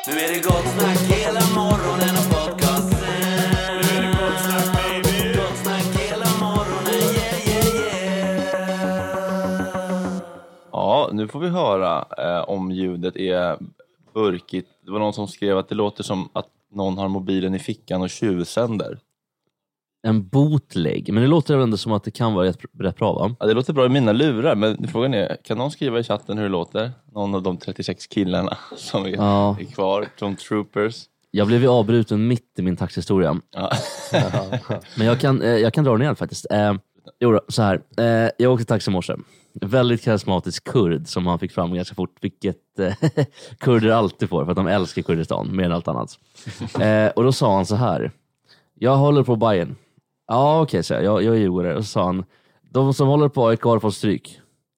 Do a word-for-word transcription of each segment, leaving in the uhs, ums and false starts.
Nu är det gott snack hela morgonen och podcasten. Nu är det gott snack baby. Gott snack hela morgonen, yeah yeah yeah. Ja, nu får vi höra eh, om ljudet är burkigt. Det var någon som skrev att det låter som att någon har mobilen i fickan och tjuvsänder. En bootleg, men det låter ändå som att det kan vara rätt, rätt bra, va? Ja, det låter bra i mina lurar, men frågan är, kan någon skriva i chatten hur det låter? Någon av de trettiosex killarna som är, ja. är kvar, de troopers. Jag blev ju avbruten mitt i min taxihistoria. Ja. Men jag kan, jag kan dra ner faktiskt. Eh, jo, så här. Eh, jag åkte taxi i morse. Väldigt karismatisk kurd som han fick fram ganska fort, vilket eh, kurder alltid får, för att de älskar Kurdistan mer än allt annat. Eh, och då sa han så här: jag håller på Bayern. Ja, okej, okay, så jag, jag är djurgårdare. Och så sa han, de som håller på A I K har fått stryk.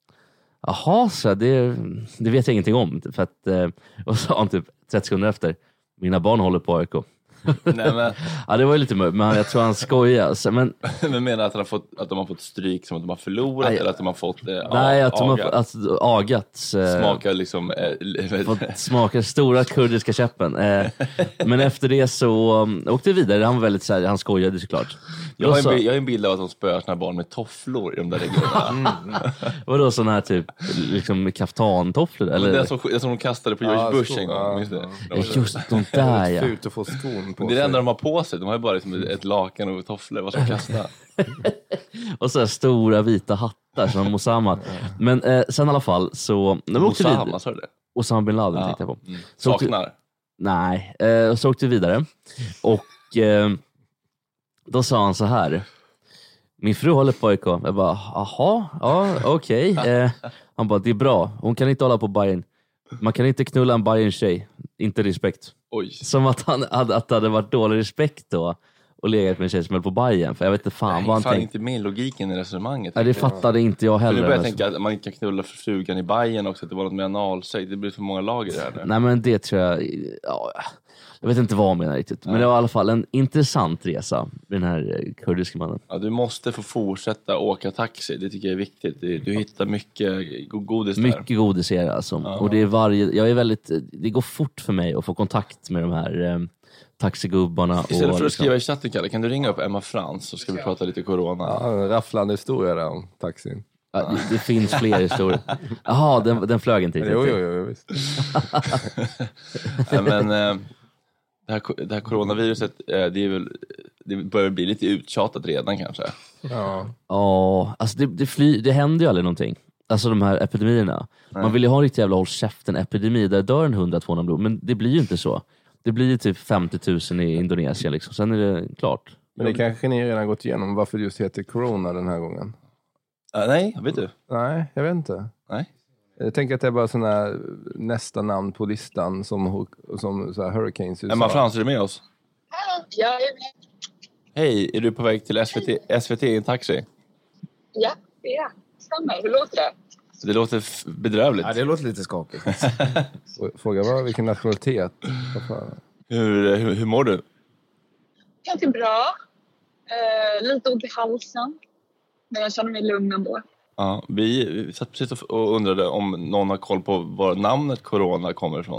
Jaha, så det, det vet jag ingenting om. För att, eh, och så sa han typ trettio sekunder efter, mina barn håller på A I K. Nej, men... ja, det var ju lite mörkt, men jag tror han skojar. Men, men menar att, han har fått, att de har fått stryk som att de har förlorat? Nej, eller att de har fått eh, nej, a- att de agat. har att, agats. Eh, Smaka liksom... Eh, fått smaka stora kurdiska käppen. Eh, men efter det så um, åkte vi vidare. Han var väldigt så här, han skojade såklart. Jag har, så, en, jag har en bild av att de spöar sina barn med tofflor i de där regionerna. Mm. Vadå sån här typ liksom kaftantofflor? Eller? Det är som, det är som de kastade på George ja, Bush en gång. Just det, ja, just de där, ja. Fult att få skon på. Men det är det enda de har på sig. De har ju bara liksom ett lakan och tofflor. Vad ska de kasta? Och så här stora vita hattar som Mosammed. Men eh, sen i alla fall så... Mosammed, sa du det? Osama bin Laden ja. tänkte jag på. Mm. Så Saknar? Åkte, nej, eh, så åkte vi vidare. Och eh, då sa han så här: min fru håller på A I K. Jag bara, aha, ja, okej. Okay. Eh, han bara, det är bra. Hon kan inte hålla på Bayern. Man kan inte knulla en Bayern-tjej. Inte respekt. Oj. Som att, han, att det hade varit dålig respekt då och legat med en tjej som höll på Bayern. För jag vet inte fan Nej, vad han fan tänkte. Inte med logiken i resonemanget. Nej, det fattade jag. inte jag heller. För nu börjar jag tänka att man inte kan knulla frugan i Bayern också. Att det var något med analseg. Det blir för många lager där nu. Nej, men det tror jag... Ja, jag vet inte vad han menar riktigt. Men Nej. Det var i alla fall en intressant resa. Den här kurdiska mannen. Ja, du måste få fortsätta åka taxi. Det tycker jag är viktigt. Du hittar mycket godis där. Mycket godis är det alltså. Ja. Och det är varje... Jag är väldigt... Det går fort för mig att få kontakt med de här... Eh, taxigubbarna. Istället och för att skriva i chatten, Kalle, kan du ringa upp Emma Frans så ska vi prata lite corona. Ja, en rafflande historia där om taxin. Ja, det, det finns fler historier. Jaha, den, den flög inte riktigt. Jo, jo, jo, visst. ja, men eh, det, här, det här coronaviruset, eh, det, är väl, det börjar bli lite uttjatat redan kanske. Ja, ja alltså det, det, fly, det händer ju aldrig någonting. Alltså de här epidemierna. Nej. Man vill ju ha en riktigt jävla håll käften epidemi där dör en hundra tvåhundra blod. Men det blir ju inte så. Det blir ju typ femtio tusen i Indonesien liksom. Sen är det klart. Men det kanske ni redan gått igenom varför det just heter corona den här gången. Uh, nej, vet du? Nej, jag vet inte. Nej. Jag tänker att det är bara sådana här nästa namn på listan som, som så här Hurricanes. Emma Frans, är du med oss? Hallå, jag är med. Hej, är du på väg till S V T, S V T i en taxi? Ja, det är stämmer. Hur låter det? Det låter f- bedrövligt. Ja, det låter lite skakigt. Fråga bara vilken nationalitet. hur, hur, hur mår du? Ganska bra. Eh, lite ont i halsen. Men jag känner mig lugn ändå. Ja, vi, vi satt precis och undrade om någon har koll på var namnet corona kommer ifrån.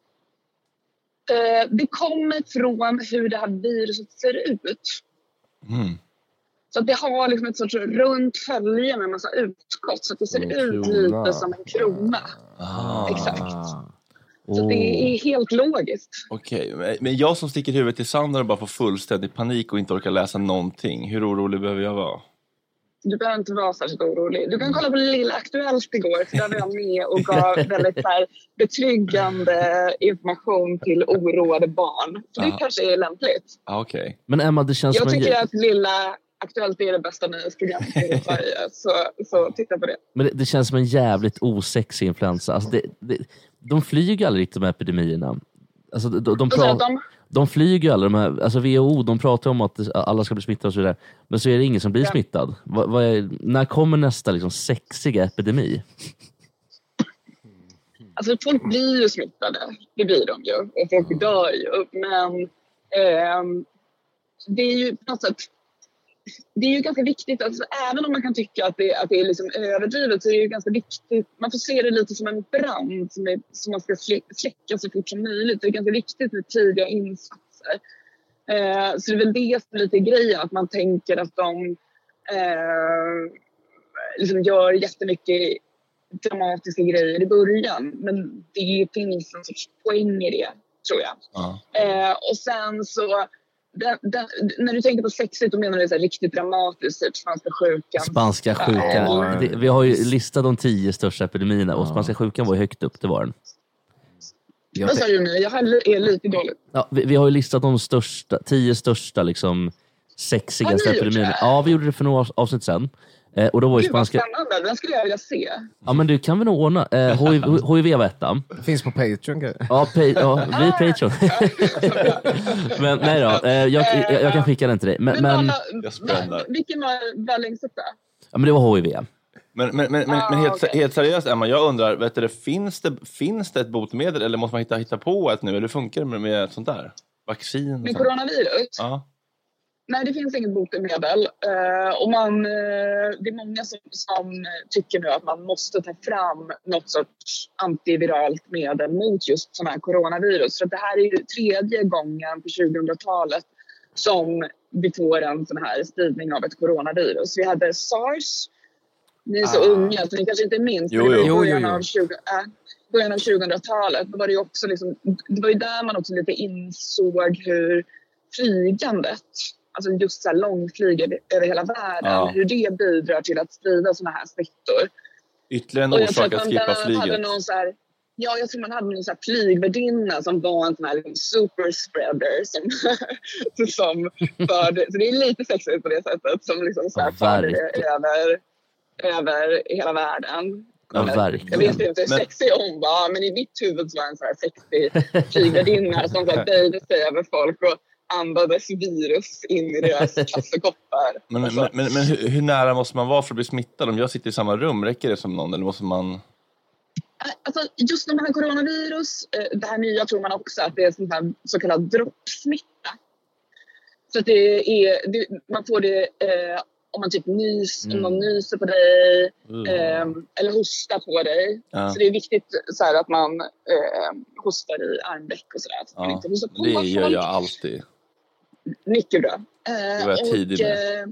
Eh, det kommer från hur det här viruset ser ut. Mm. Så att det har liksom ett sorts runt följe med en massa utskott. Så att det ser ut lite som en krona. Ah. Exakt. Så oh. Det är helt logiskt. Okej, okay. Men jag som sticker huvudet i sanden och bara får fullständig panik och inte orkar läsa någonting. Hur orolig behöver jag vara? Du behöver inte vara särskilt orolig. Du kan kolla på Lilla Aktuellt igår. För där var jag med och gav väldigt så här, betryggande information till oroade barn. Så det kanske är lämpligt. Ah, okej. Okay. Men Emma, det känns jag som tycker en... att Lilla Aktuellt är det bästa nyhetsprogrammet i Sverige. Så, så titta på det. Men det, det känns som en jävligt osexig influensa. Alltså det, det, de flyger aldrig riktigt med epidemierna. Alltså de, de, pra- de... de flyger alla de här, alltså W H O, de pratar om att alla ska bli smittade och så där. Men så är det ingen som blir ja. smittad. Va, va är, när kommer nästa liksom sexiga epidemi? Alltså folk blir ju smittade. Det blir de ju. Och folk dör ju. Men eh, det är ju på något sätt det är ju ganska viktigt, alltså, även om man kan tycka att det, att det är liksom överdrivet, så är det ju ganska viktigt. Man får se det lite som en brand som, är, som man ska släcka så fort som möjligt. Det är ganska viktigt med tidiga insatser. Eh, så det är väl det som är lite grejen, att man tänker att de eh, liksom gör jättemycket dramatiska grejer i början. Men det finns en sorts poäng i det, tror jag. Ja. Eh, och sen så, den, den, när du tänker på sexigt, då menar du så här riktigt dramatiskt, typ spanska sjukan. Spanska sjukan. Ja. Det, vi har ju listat de tio största epidemierna och spanska sjukan var ju högt upp, det var den. Jag Vad sa du nu? Jag är lite dåligt. Ja, vi, vi har ju listat de största, tio största liksom sexigaste Har ni gjort epidemierna. det? Ja, vi gjorde det för några avsnitt sedan. Eh, och då var ju Gud, vad spanska... spännande. Den skulle jag vilja se. Ja, men du kan vi nog ordna. Eh, H I V, H I V var ettan. finns på Patreon. kanske. Ja, pay, ja, vi är Patreon. Men nej då, eh, jag, jag, jag kan skicka den till dig. Men, men, alla, Jag spänner. va- vilken var, var längst upp där? ja, men det var H I V. Men, men, men, men, Ah, men helt, okej. helt seriöst, Emma, jag undrar, vet du, finns, det, finns det ett botemedel eller måste man hitta, hitta på ett nu? Eller hur funkar det med, med ett sånt där? Vaccin? Och Med sånt? coronavirus? Ja. Nej, det finns inget botemedel. Uh, och man, uh, det är många som, som tycker nu att man måste ta fram något sorts antiviralt medel mot just sådana här coronavirus. Så det här är ju tredje gången på tjugohundratalet som vi får en sån här spridning av ett coronavirus. Vi hade SARS. Ni är så Ah. unga så ni kanske inte minns. Jo, men det var i jo. början Jo, jo, jo. av tjugo, äh, början av tjugohundratalet. Då var det ju också liksom, det var ju där man också lite insåg hur flygandet, alltså just så här långflyg över, över hela världen, Ja. hur det bidrar till att sprida såna här smittor. Ytterligare en Och jag tror orsak att att man skippa där hade flyget. någon så här, ja, jag tror man hade någon så här flygvärdinna som var en sån här liksom super spreader som, som förde, så det är lite sexigt på det sättet, som liksom så här Ja, förde det verkligen. över, över hela världen. Ja, Men verkligen. Jag vet inte hur Men- sexig hon var, men i mitt huvud så var en så här sexig flygvärdinna som så här böjde sig över folk och andades virus in i deras kaffekoppar. Men, Alltså, men, men, men hur, hur nära måste man vara för att bli smittad? Om jag sitter i samma rum, räcker det som någon? Eller måste man... Alltså, just de här coronavirus, eh, det här nya tror man också att det är sån här så kallad droppsmitta. Så att det är, det, man får det eh, om man typ nys, Mm. om någon nyser på dig Mm. eh, eller hostar på dig. Ja. Så det är viktigt så här, att man eh, hostar i armveck och sådär. Så man Ja, inte hostar på det folk. gör jag alltid. Mycket bra. Det Eh, var jag tidig med. eh,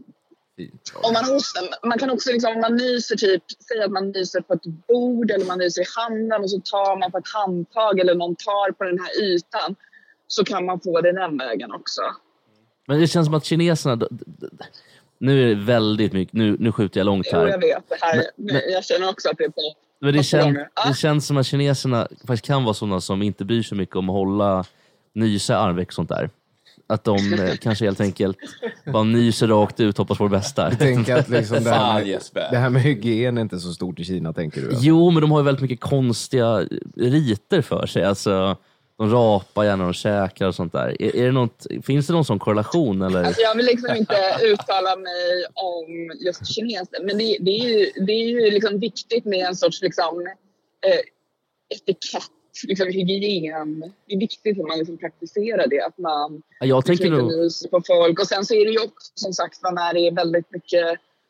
om man hostar, man kan också liksom, om man nyser typ, säg att man nyser på ett bord eller man nyser i handen och så tar man på ett handtag eller någon tar på den här ytan, så kan man få det den vägen också. Men det känns som att kineserna... d- d- d- Nu är det väldigt mycket... Nu, nu skjuter jag långt Jo, jag här. vet det här. Men- Men, jag känner också att det är på. Men det, Första kän, gången. Ah. det känns som att kineserna faktiskt kan vara sådana som inte bryr sig mycket om att hålla nysa armveck och sånt där. Att de eh, kanske helt enkelt bara nyser rakt ut, hoppas på det bästa. Jag tänker att liksom det, här Fan med, Jesper. det här med hygien är inte så stort i Kina, tänker du? Jo, men de har ju väldigt mycket konstiga riter för sig. Alltså, de rapar gärna, de käkar och sånt där. Är, är det något, finns det någon sån korrelation? Eller? Alltså jag vill liksom inte uttala mig om just kineser, men det, det är ju, det är ju liksom viktigt med en sorts liksom, eh, etikett, liksom hygien. Det är viktigt att man liksom praktiserar det, att man Ja, jag tänker liksom nog... inte nyser på folk. Och sen så är det ju också som sagt när det är väldigt mycket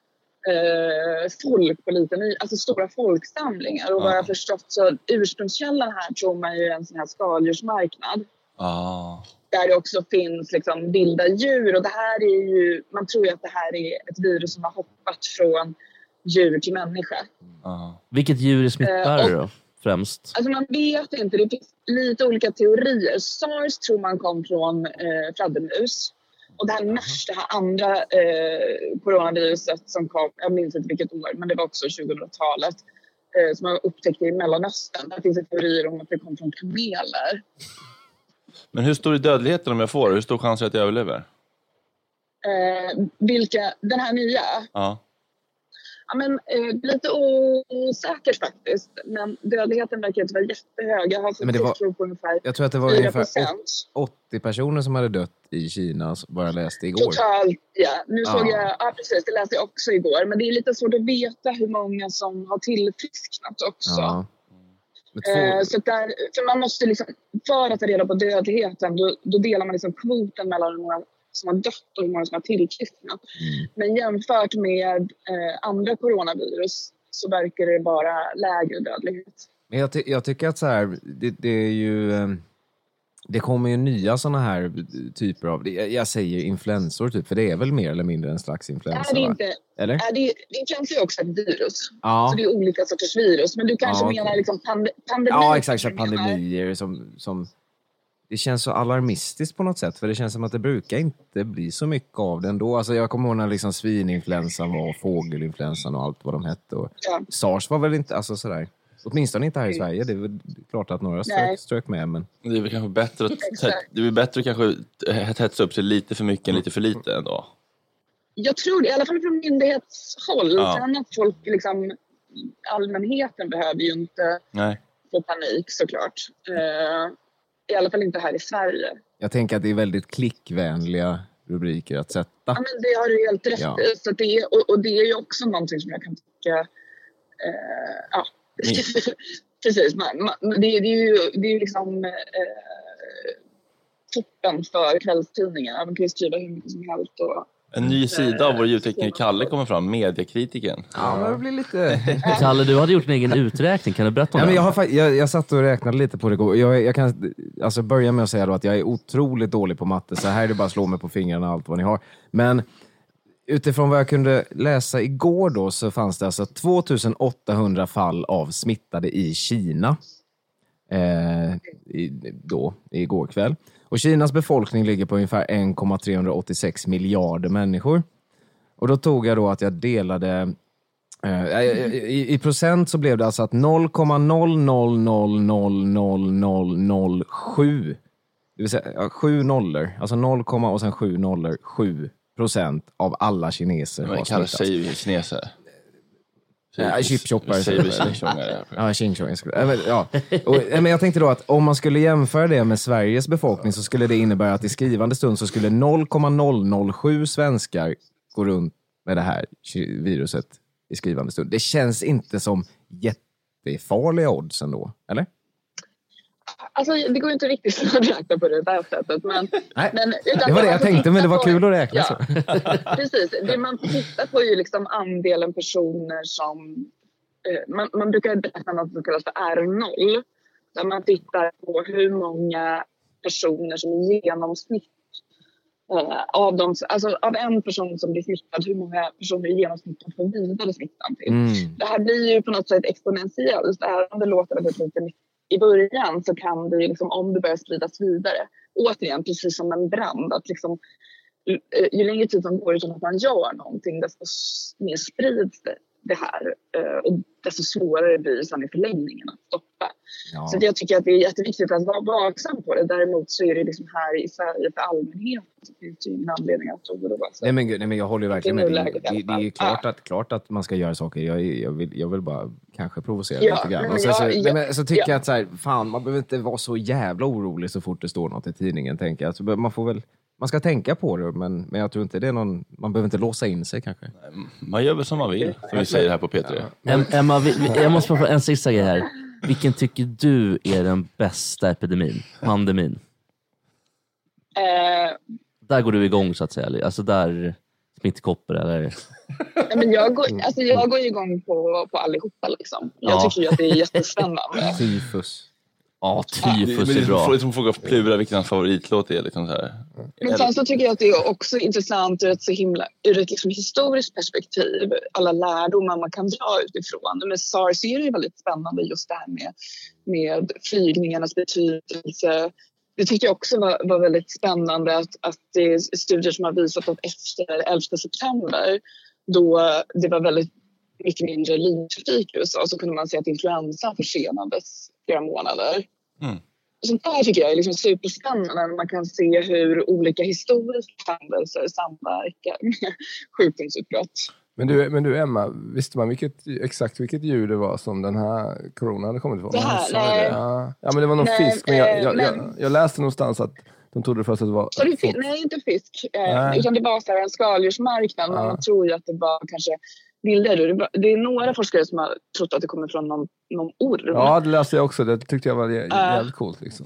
eh, folk på lite ny, alltså stora folksamlingar. Och vad jag har förstått så ursprungskällan här tror man ju är en sån här skaldjursmarknad. Ah. Där det också finns liksom vilda djur. Och det här är ju, man tror ju att det här är ett virus som har hoppat från djur till människa. Ah. Vilket djur smittar Eh, och- då, främst? Alltså man vet inte, det finns lite olika teorier. SARS tror man kom från eh, fladdermus. Och det här MERS, det här andra eh, coronaviruset som kom, jag minns inte vilket år, men det var också tjugohundratalet, eh, som man upptäckte i Mellanöstern. Där finns det teorier om att det kom från kameler. Men hur stor är dödligheten om jag får? Hur stor chans är det att jag överlever? Eh, vilka, den här nya? Ja. Ja, men, eh, lite osäkert faktiskt, men dödligheten verkar inte vara jättehög. Jag har fått Men det var- siffror på ungefär Jag tror att det var fyra ungefär procent. åttio personer som hade dött i Kina, vad jag läste igår. Totalt, ja. Nu såg Ja. jag, ja precis, det läste jag också igår. Men det är lite svårt att veta hur många som har tillfrisknat också. Ja. Med två, Eh, så att där, för man måste liksom, för att ta reda på dödligheten, då, då delar man liksom kvoten mellan hur många som har dött och hur många som har tillkristignat. Mm. Men jämfört med eh, andra coronavirus så verkar det vara lägre dödlighet. Men jag, ty- jag tycker att så här, det, det är ju... Eh, det kommer ju nya såna här typer av... Jag, jag säger influensor typ, för det är väl mer eller mindre en slags influensa, är det inte, va? Eller? Är det, influensa är också ett virus. Ja. Så det är olika sorters virus. Men du kanske Ja, okay. menar liksom pand- pandemi. Ja, exakt. Så pandemier som, som... Det känns så alarmistiskt på något sätt. För det känns som att det brukar inte bli så mycket av det ändå. Alltså jag kommer ihåg när liksom svininfluensan var, fågelinfluensan och allt vad de hette. Och Ja. SARS var väl inte... Alltså sådär. Åtminstone inte här i Sverige. Det är väl klart att några strök, strök med. Men... Det är väl kanske bättre att, det är väl bättre att kanske hetsa upp sig lite för mycket än lite för lite ändå. Jag tror det, i alla fall från myndighetshåll. Ja. Sen att folk, liksom, allmänheten behöver ju inte Nej. få panik såklart. Uh, I alla fall inte här i Sverige. Jag tänker att det är väldigt klickvänliga rubriker att sätta. Ja, men det har du helt rätt Ja. i. Så det är, och, och det är ju också någonting som jag kan tycka... Uh, ja, precis. Man, man, det, det är ju det är ju liksom uh, toppen för kvällstidningar. Man kan ju skriva hur mycket som helst och... En ny sida av vår ljudtekniker Kalle kommer fram, mediekritiken. Ja, men det blir lite... Kalle, du hade gjort en egen uträkning. Kan du berätta om Ja, det? men jag, har, fa- jag, jag satt och räknade lite på det igår. Jag, jag kan alltså börja med att säga då att jag är otroligt dålig på matte. Så här är det bara att slå mig på fingrarna allt vad ni har. Men utifrån vad jag kunde läsa igår då så fanns det alltså tvåtusen åttahundra fall av smittade i Kina. Eh, i, då, igår kväll. Och Kinas befolkning ligger på ungefär en komma trehundraåttiosex miljarder människor. Och då tog jag då att jag delade... Uh, i, I procent så blev det alltså att noll komma noll noll noll noll noll noll noll sju, det vill säga ja, sju nollor, alltså noll, och sen sju nollor, sju procent av alla kineser har Men Kalle smittats. säger ju kineser. Ja, chipchoppare. Säger vi chipchoppare. Ja, chingchong. Ja. Och, men jag tänkte då att om man skulle jämföra det med Sveriges befolkning så skulle det innebära att i skrivande stund så skulle noll komma noll noll sju svenskar gå runt med det här viruset i skrivande stund. Det känns inte som jättefarliga odds ändå, eller? Alltså, det går inte riktigt att räkna på det där sättet. Men, Nej, men, det var det jag tänkte, men det var kul att räkna. Ja, så. precis. Det man tittar på är ju liksom andelen personer som... Eh, man, man brukar räkna något som kallas för R noll. Där man tittar på hur många personer som i genomsnitt eh, av, dem, alltså av en person som blir smittad, hur många personer i genomsnitt får vidare smittan till. Mm. Det här blir ju på något sätt exponentiellt. Även om det låter väldigt lite i början så kan det ju liksom, om det börjar spridas vidare, återigen precis som en brand, att liksom, ju längre tid som går utan att man gör någonting, desto mer sprids det, det här och desto svårare blir det sen i förlängningen att stoppa. Ja. Så jag tycker att det är jätteviktigt att vara vaksam på det. Däremot så är det liksom här i Sverige för allmänheten så finns det ju ingen anledning att oroa sig. Nej men, nej men jag håller ju verkligen med. Det, Det är det, det är ju klart, Ja. att, klart att man ska göra saker. Jag, jag, vill, jag vill bara kanske provocera Ja, lite grann. men Och så, jag- så, nej, jag- men, så tycker ja. jag att så här, fan, man behöver inte vara så jävla orolig så fort det står något i tidningen, tänker jag. Så man får väl, man ska tänka på det, men, men jag tror inte det är någon, man behöver inte låsa in sig kanske. Man gör väl som man vill, som vi säger här på P tre. Em, Emma, vi, vi, jag måste få en sista grej här. Vilken tycker du är den bästa epidemin? Pandemin? Eh, Där går du igång så att säga. Alltså där smittkoppor eller... Ja, men jag, går, alltså jag går ju igång på, på allihopa. Liksom. Jag Ja. tycker ju att det är jättespännande. Tyfus. Ja, tyfus är Men bra. får liksom fråga Plura vilken hans favoritlåt är. Liksom så här. Men sen så tycker jag att det är också intressant ur ett, så himla, ur ett liksom historiskt perspektiv. Alla lärdomar man kan dra utifrån. Med SARS är det ju väldigt spännande just det här med, med flygningarnas betydelse. Det tycker jag också var, var väldigt spännande att, att det är studier som har visat att efter elfte september då det var väldigt mycket mindre linjetrafik i U S A så kunde man se att influensan försenades flera månader. Mm. Sånt där tycker jag är liksom superspännande när man kan se hur olika historiska händelser samverkar med sjukdomsutbrott. Men du, men du Emma, visste man vilket, exakt vilket djur det var som den här corona hade kommit ifrån? Det här, Ja, nej. ja. ja, men det var någon Nej, fisk. Men jag, jag, men- jag, jag läste någonstans att de trodde först att det var... Så det, fi- nej, inte fisk. Eh, Nej. utan det var så här en skaldjursmarknad. Men Ja. man tror ju att det var kanske bilder. Det- Det är några forskare som har trott att det kommer från någon, någon orm. Ja, det läste jag också. Det tyckte jag var jä- jävligt coolt. Liksom.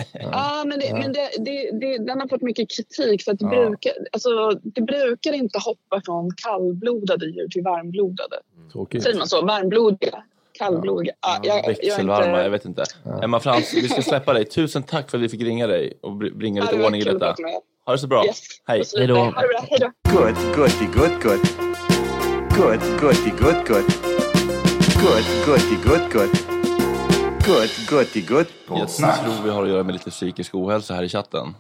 Ja, men, det, Ja. men det, det, det, den har fått mycket kritik för att det, Ja. brukar, alltså, det brukar inte hoppa från kallblodade djur till varmblodade. Tråkigt. Säger man så? Varmblodiga? Kallblodiga? Ja. jag, jag, är Växelvarma, inte... jag vet inte. Emma Frans, vi ska släppa dig. Tusen tack för att vi fick ringa dig och br- bringa Ja, lite det var ordning i kul att detta. prata med er. Ha det så bra. Yes. Hej. Och så Hej då. vidare. Ha det bra. Hej då. Good, goody, good, good. Good, goody, good, good. Good, goody, good, good. Good, goody, good. Jag tror vi har att göra med lite psykisk ohälsa här i chatten.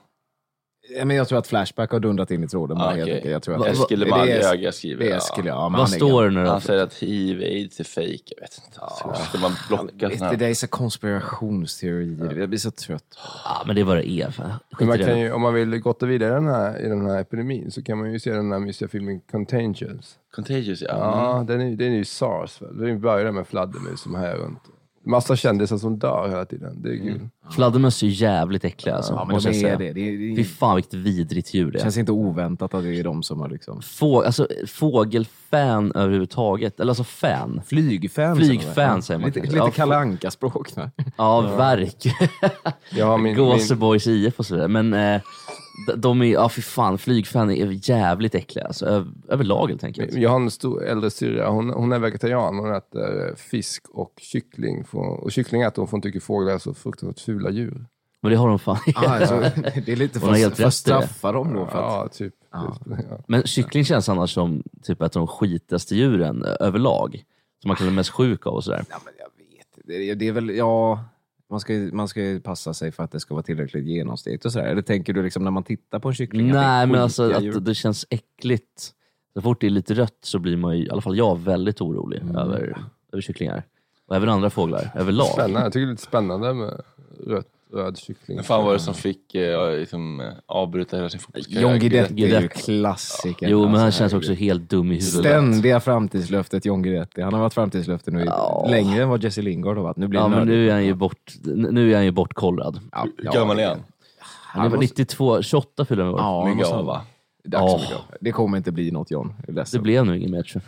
Ja, men jag tror att Flashback har dundrat in i tråden. Bara, Ah, helt okej. enkelt. Jag tror att Eskil det, Lemark det, är, Öga skriver. det är Eskil, ja. men Vad han är står det nu då? Han säger att hiv aids är fake. Jag vet inte. Ja. Ska man blocka gammal. såna Det här? är så konspirationsteorier. Jag blir så trött. Ja, men det är vad det är. Fan. Skit Men man i det. kan ju, om man vill gotta vidare i den, här, i den här epidemin så kan man ju se den här mysiga filmen Contagious. Contagious, ja. Ja, den är, den är ju SARS. Väl? Den börjar med fladdermus som här runt. Massa kändisar som dör hela tiden. Det är kul. Mm. Fladdermöss är jävligt äckliga alltså, Ja, men måste de jag är säga. det. Det, är, Fy det fan vilket vidrigt djur det är. känns inte oväntat att det är de som har liksom... Få, alltså, fågelfan överhuvudtaget. Eller alltså fan. Flygfan. Flygfan säger man Lite, kanske. lite Ja, Kalle Anka-språk. Ja, verk. Jag har min, min, Gåseboys I F och sådär. Men eh, de- de är, ja fy fan, flygfan är jävligt äckliga. Alltså, över, överlag helt enkelt. jag har en stor äldre syrra. Hon, hon är vegetarian. Hon äter fisk och kyckling. För, och kyckling äter hon för hon tycker fåglar är så fruktansvärt fula djur. Men det har de fan. Ah, alltså, det är lite Hon har för, helt för rätt att i det. straffa dem då. För att, Ja, typ. Ja. typ ja. Men kyckling känns annars som typ ett av de skitigaste djuren eh, överlag. Som man kan bli mest sjuk av och sådär. ja, men jag vet. Det, är- det är väl, ja... Man ska, ju- man ska ju passa sig för att det ska vara tillräckligt genomstegt och sådär. Eller tänker du liksom när man tittar på en kyckling? att det är Nej, men alltså skitiga att djur? det känns äckligt. Så fort det är lite rött så blir man ju, i alla fall jag, väldigt orolig Mm. över, över kycklingar. Och även andra fåglar, överlag. Spännande. Jag tycker det är lite spännande med rött, röd kyckling. Men fan var det som fick eh, liksom, eh, avbryta hela sin fotbollskarriär? John Guidetti är ju Guidetti. klassiker. Jo, men han Alltså, känns herregud. också helt dum i huvudet. Ständiga framtidslöftet John Guidetti. Han har varit framtidslöfte nu i- Ja. längre än vad Jesse Lingard har varit. Nu blir Ja, det men nördigt. nu är han ju bort, nu är han ju bortkollrad. Ja, Hur gammal är han? Han är väl nittiotvå, tjugoåtta fyller han i år. Ja, Mycket måste av, han va? vara. Dags Ja. för mycket av. Det kommer inte bli något, John. Jag är ledsen. Det blev nog ingen mer tror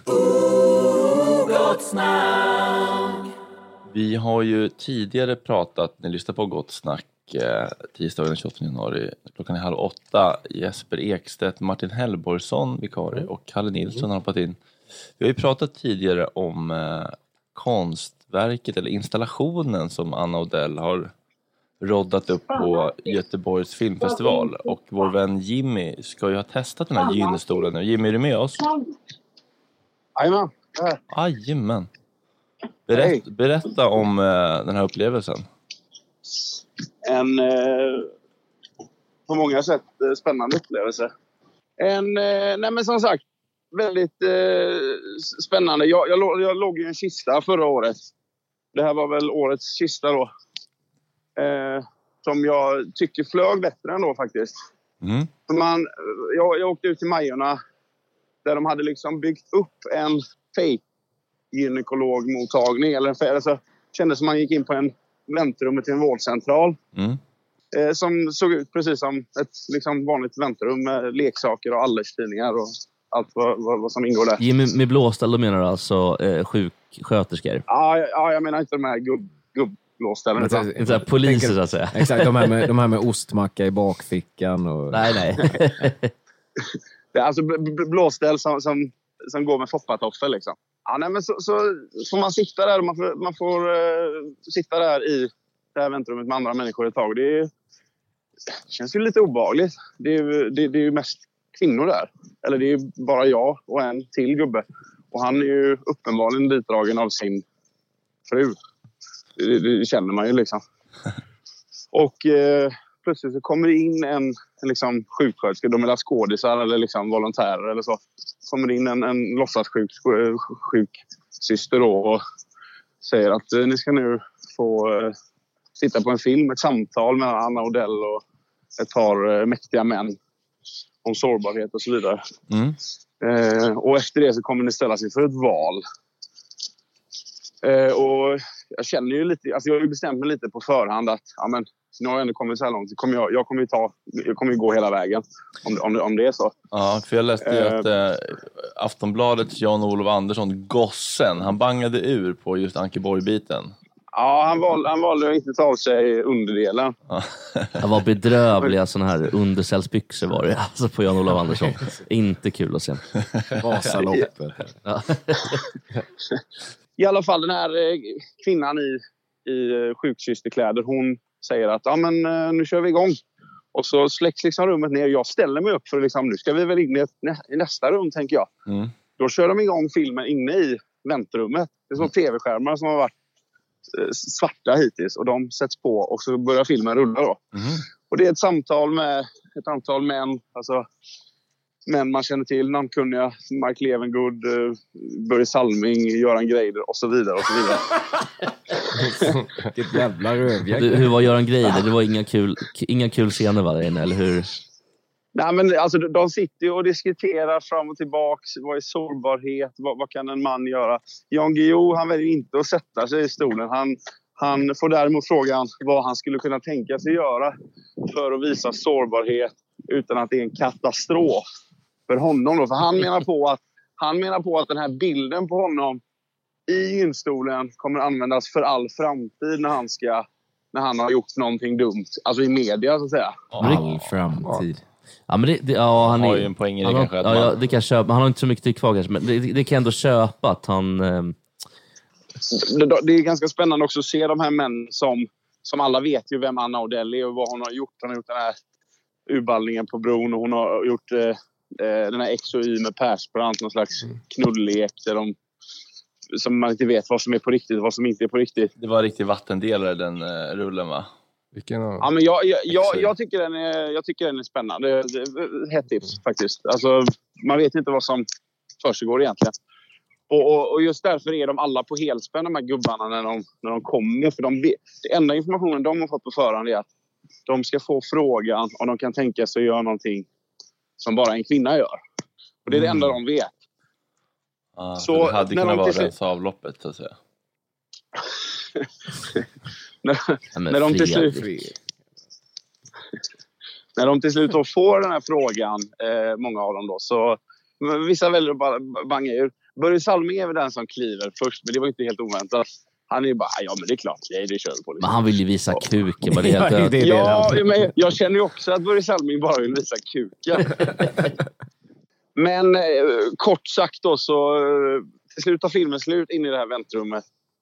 jag. Vi har ju tidigare pratat, ni lyssnar på Gott Snack, eh, tisdagen den tjugoåttonde januari, klockan är halv åtta. Jesper Ekstedt, Martin Hellborgsson, vikarie, och Kalle Nilsson har hoppat in. Vi har ju pratat tidigare om eh, konstverket eller installationen som Anna Odell har roddat upp på Göteborgs filmfestival. Och vår vän Jimmy ska ju ha testat den här gynnestolen nu. Jimmy, är du med oss? Jajamän. Jajamän. Berätt, berätta om eh, den här upplevelsen. En eh, på många sätt eh, spännande upplevelse. En, eh, nej men som sagt, väldigt eh, spännande. Jag, jag, låg, jag låg i en kista förra året. Det här var väl årets kista då. Eh, som jag tycker flög bättre ändå faktiskt. Mm. För man, jag, jag åkte ut till Majorna där de hade liksom byggt upp en fake gynekologmottagning. Eller en, alltså, kändes som man gick in på en väntrum till en vårdcentral. Mm. Eh, som såg ut precis som ett liksom, vanligt väntrum med leksaker och allergstidningar och allt vad, vad, vad som ingår där. Jimmy, med blåställ, då menar du alltså eh, sjuksköterskor? Ja, ja, jag menar inte de här gubb, gubbblåställen. Men så- utan- Inte så här poliser så att säga. Exakt, de här, med, de här med ostmacka i bakfickan. Och... Nej, nej. Det är alltså bl- bl- blåställ som, som, som går med foppatoffel liksom. Ja, nej, men så, så får man sitta där och man får, man får uh, sitta där i det här väntrummet med andra människor ett tag. Det, är, det känns ju lite obehagligt. Det är, ju- det, det är ju mest kvinnor där. Eller det är bara jag och en till gubbe. Och han är ju uppenbarligen ditdragen av sin fru. Det, det, det känner man ju liksom. Och eh, plötsligt så kommer det in en, en liksom, sjuksköterska, de är skådisar eller liksom, volontärer eller så. Kommer det in en, en låtsassjuk sjuk, sjuk syster då och säger att eh, ni ska nu få eh, titta på en film, ett samtal mellan Anna Odell och ett par eh, mäktiga män om sårbarhet och så vidare. Mm. Eh, och efter det så kommer ni ställa sig för ett val. Eh, och jag känner ju lite, alltså jag har ju bestämt mig lite på förhand att ja, men, nu har jag ändå kommit så här långt, så kommer jag, jag kommer ju ta, jag kommer ju gå hela vägen om, om, om det är så. Ja, för jag läste ju att eh, Aftonbladets Jan-Olof Andersson, gossen, han bangade ur på just Ankeborg-biten. Ja, han valde, han valde att inte ta av sig underdelen. Ja. Det var bedrövliga såna här undersällsbyxor var det alltså på Jan-Olof Andersson. Inte kul att se. Vasaloppet. Ja. I alla fall den här eh, kvinnan i, i sjuksysterkläder, hon säger att ja, men, eh, nu kör vi igång. Och så släcks liksom rummet ner. Jag ställer mig upp för liksom, nu ska vi väl in i, ett, nä, i nästa rum, tänker jag. Mm. Då kör de igång filmen inne i väntrummet. Det är som tv-skärmar som har varit eh, svarta hittills. Och de sätts på och så börjar filmen rulla då. Mm. Och det är ett samtal med ett antal män. Alltså män man känner till. Namnkunniga. Mark Levengood, eh, Börje Salming, Göran Greider och så vidare. Och så vidare. Vilket jävla rövgäng. Du, hur var Göran Greider? Det var inga kul, inga kul scener var det inne, eller hur? Nej, men alltså, de sitter och diskuterar fram och tillbaka. Vad är sårbarhet? Vad, vad kan en man göra? Jan Guillou, han väljer inte att sätta sig i stolen. Han, han får däremot frågan vad han skulle kunna tänka sig göra för att visa sårbarhet utan att det är en katastrof för honom. Då. För han menar på att, han menar på att den här bilden på honom i gynstolen kommer användas för all framtid när han ska när han har gjort någonting dumt. Alltså i media, så att säga. All framtid. Ja, men det, det, ja, han, han har är, ju en poäng i det han kanske. Har, Att ja, man... ja, det kan jag köpa. Han har inte så mycket tid kvar kanske, men det, det kan jag ändå köpa att han... Eh... Det, det är ganska spännande också att se de här män som, som alla vet ju vem Anna Odell är och vad hon har gjort. Hon har gjort den här urballningen på bron och hon har gjort eh, den här X och Y med Persbrandt, någon slags knullek där de, som man inte vet vad som är på riktigt och vad som inte är på riktigt. Det var riktigt vattendelare den uh, rullen, va? Vilken av... Ja, men jag, jag, jag, jag, tycker den är, jag tycker den är spännande. Det är hett tips faktiskt. Alltså, man vet inte vad som försiggår egentligen. Och, och, och just därför är de alla på helspänn, de här gubbarna, när de, när de kommer. För de, det enda informationen de har fått på förhand är att de ska få frågan om de kan tänka sig att göra någonting som bara en kvinna gör. Och det är det enda de vet. Ah, så det hade när kunnat de vara till rensa avloppet, så att säga. när, Ja, när, de till slut, när de till slut då får den här frågan, eh, många av dem då, så vissa väljer att bara banga ur. Börje Salming är väl den som kliver först, men det var inte helt oväntat. Han är ju bara, ja men det är klart, det, det kör vi på. Liksom. Men han vill ju visa kuken. Var det helt Ja, det är det ja, han- men jag känner ju också att Börje Salming bara vill visa kuken. Men eh, kort sagt då så eh, till slut tar filmen slut in i det här väntrummet.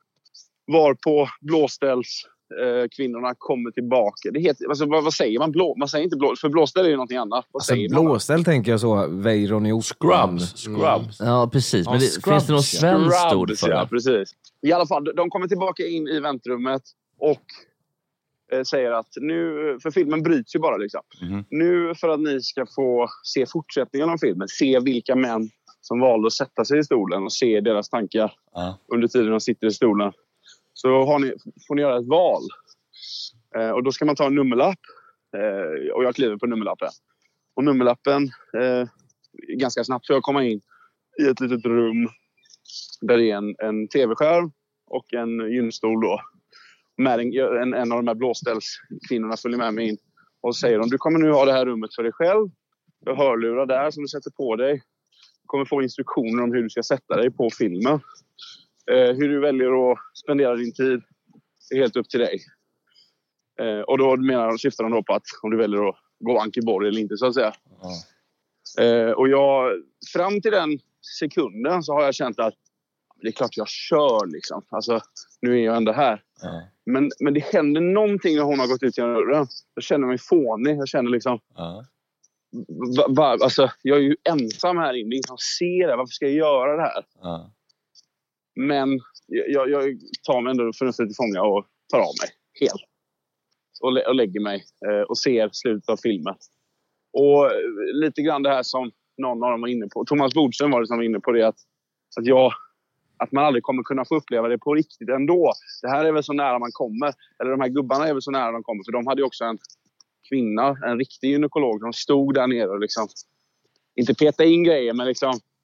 Varpå blåställs eh, kvinnorna kommer tillbaka. Det heter, alltså, vad, vad säger man? Blå, man säger inte blå, för blåställ är ju någonting annat. Vad Alltså, säger man? blåställ tänker jag så. Weiron i Oskram. Scrubs, scrubs. Ja, precis. Men Ja, det, scrubs, finns det något ja. svenskt ord Scrubs, för ja, det? precis. I alla fall, de kommer tillbaka in i väntrummet och eh, säger att nu, för filmen bryts ju bara liksom. Mhm. Nu för att ni ska få se fortsättningen av filmen, se vilka män som valde att sätta sig i stolen och se deras tankar Ja. under tiden de sitter i stolen. Så har ni, får ni göra ett val. Eh, och då ska man ta en nummerlapp. Eh, och jag kliver på nummerlappen. Och nummerlappen, eh, ganska snabbt får jag komma in i ett litet rum där det är en, en tv-skärm och en gynstol då. Med en, en, en av de här blåställskvinnorna följer med mig in och säger om du kommer nu ha det här rummet för dig själv. Du har hörlurar där som du sätter på dig. Du kommer få instruktioner om hur du ska sätta dig på filmen. Eh, hur du väljer att spendera din tid är helt upp till dig. Eh, och då menar, syftar de då på att om du väljer att gå Ankeborg eller inte, så att säga. Ja. Eh, och jag, fram till den sekunden så har jag känt att det är klart jag kör liksom. Alltså, nu är jag ändå här. Ja. Men, men det händer någonting när hon har gått ut genom dörren. Jag känner mig fånig. Jag känner liksom... Ja. Va, va, alltså, jag är ju ensam här inne. Ingen som ser det. Varför ska jag göra det här? Ja. Men jag, jag tar mig ändå förnuftigt till fånga och tar av mig helt. Och, lä- och lägger mig eh, och ser slutet av filmen. Och eh, lite grann det här som någon av dem var inne på. Thomas Bodström var det som var inne på det. Att, att, jag, att man aldrig kommer kunna få uppleva det på riktigt ändå. Det här är väl så nära man kommer. Eller de här gubbarna är väl så nära de kommer. För de hade ju också en kvinna, en riktig gynekolog. De stod där nere och liksom... Inte peta in grejer, men liksom...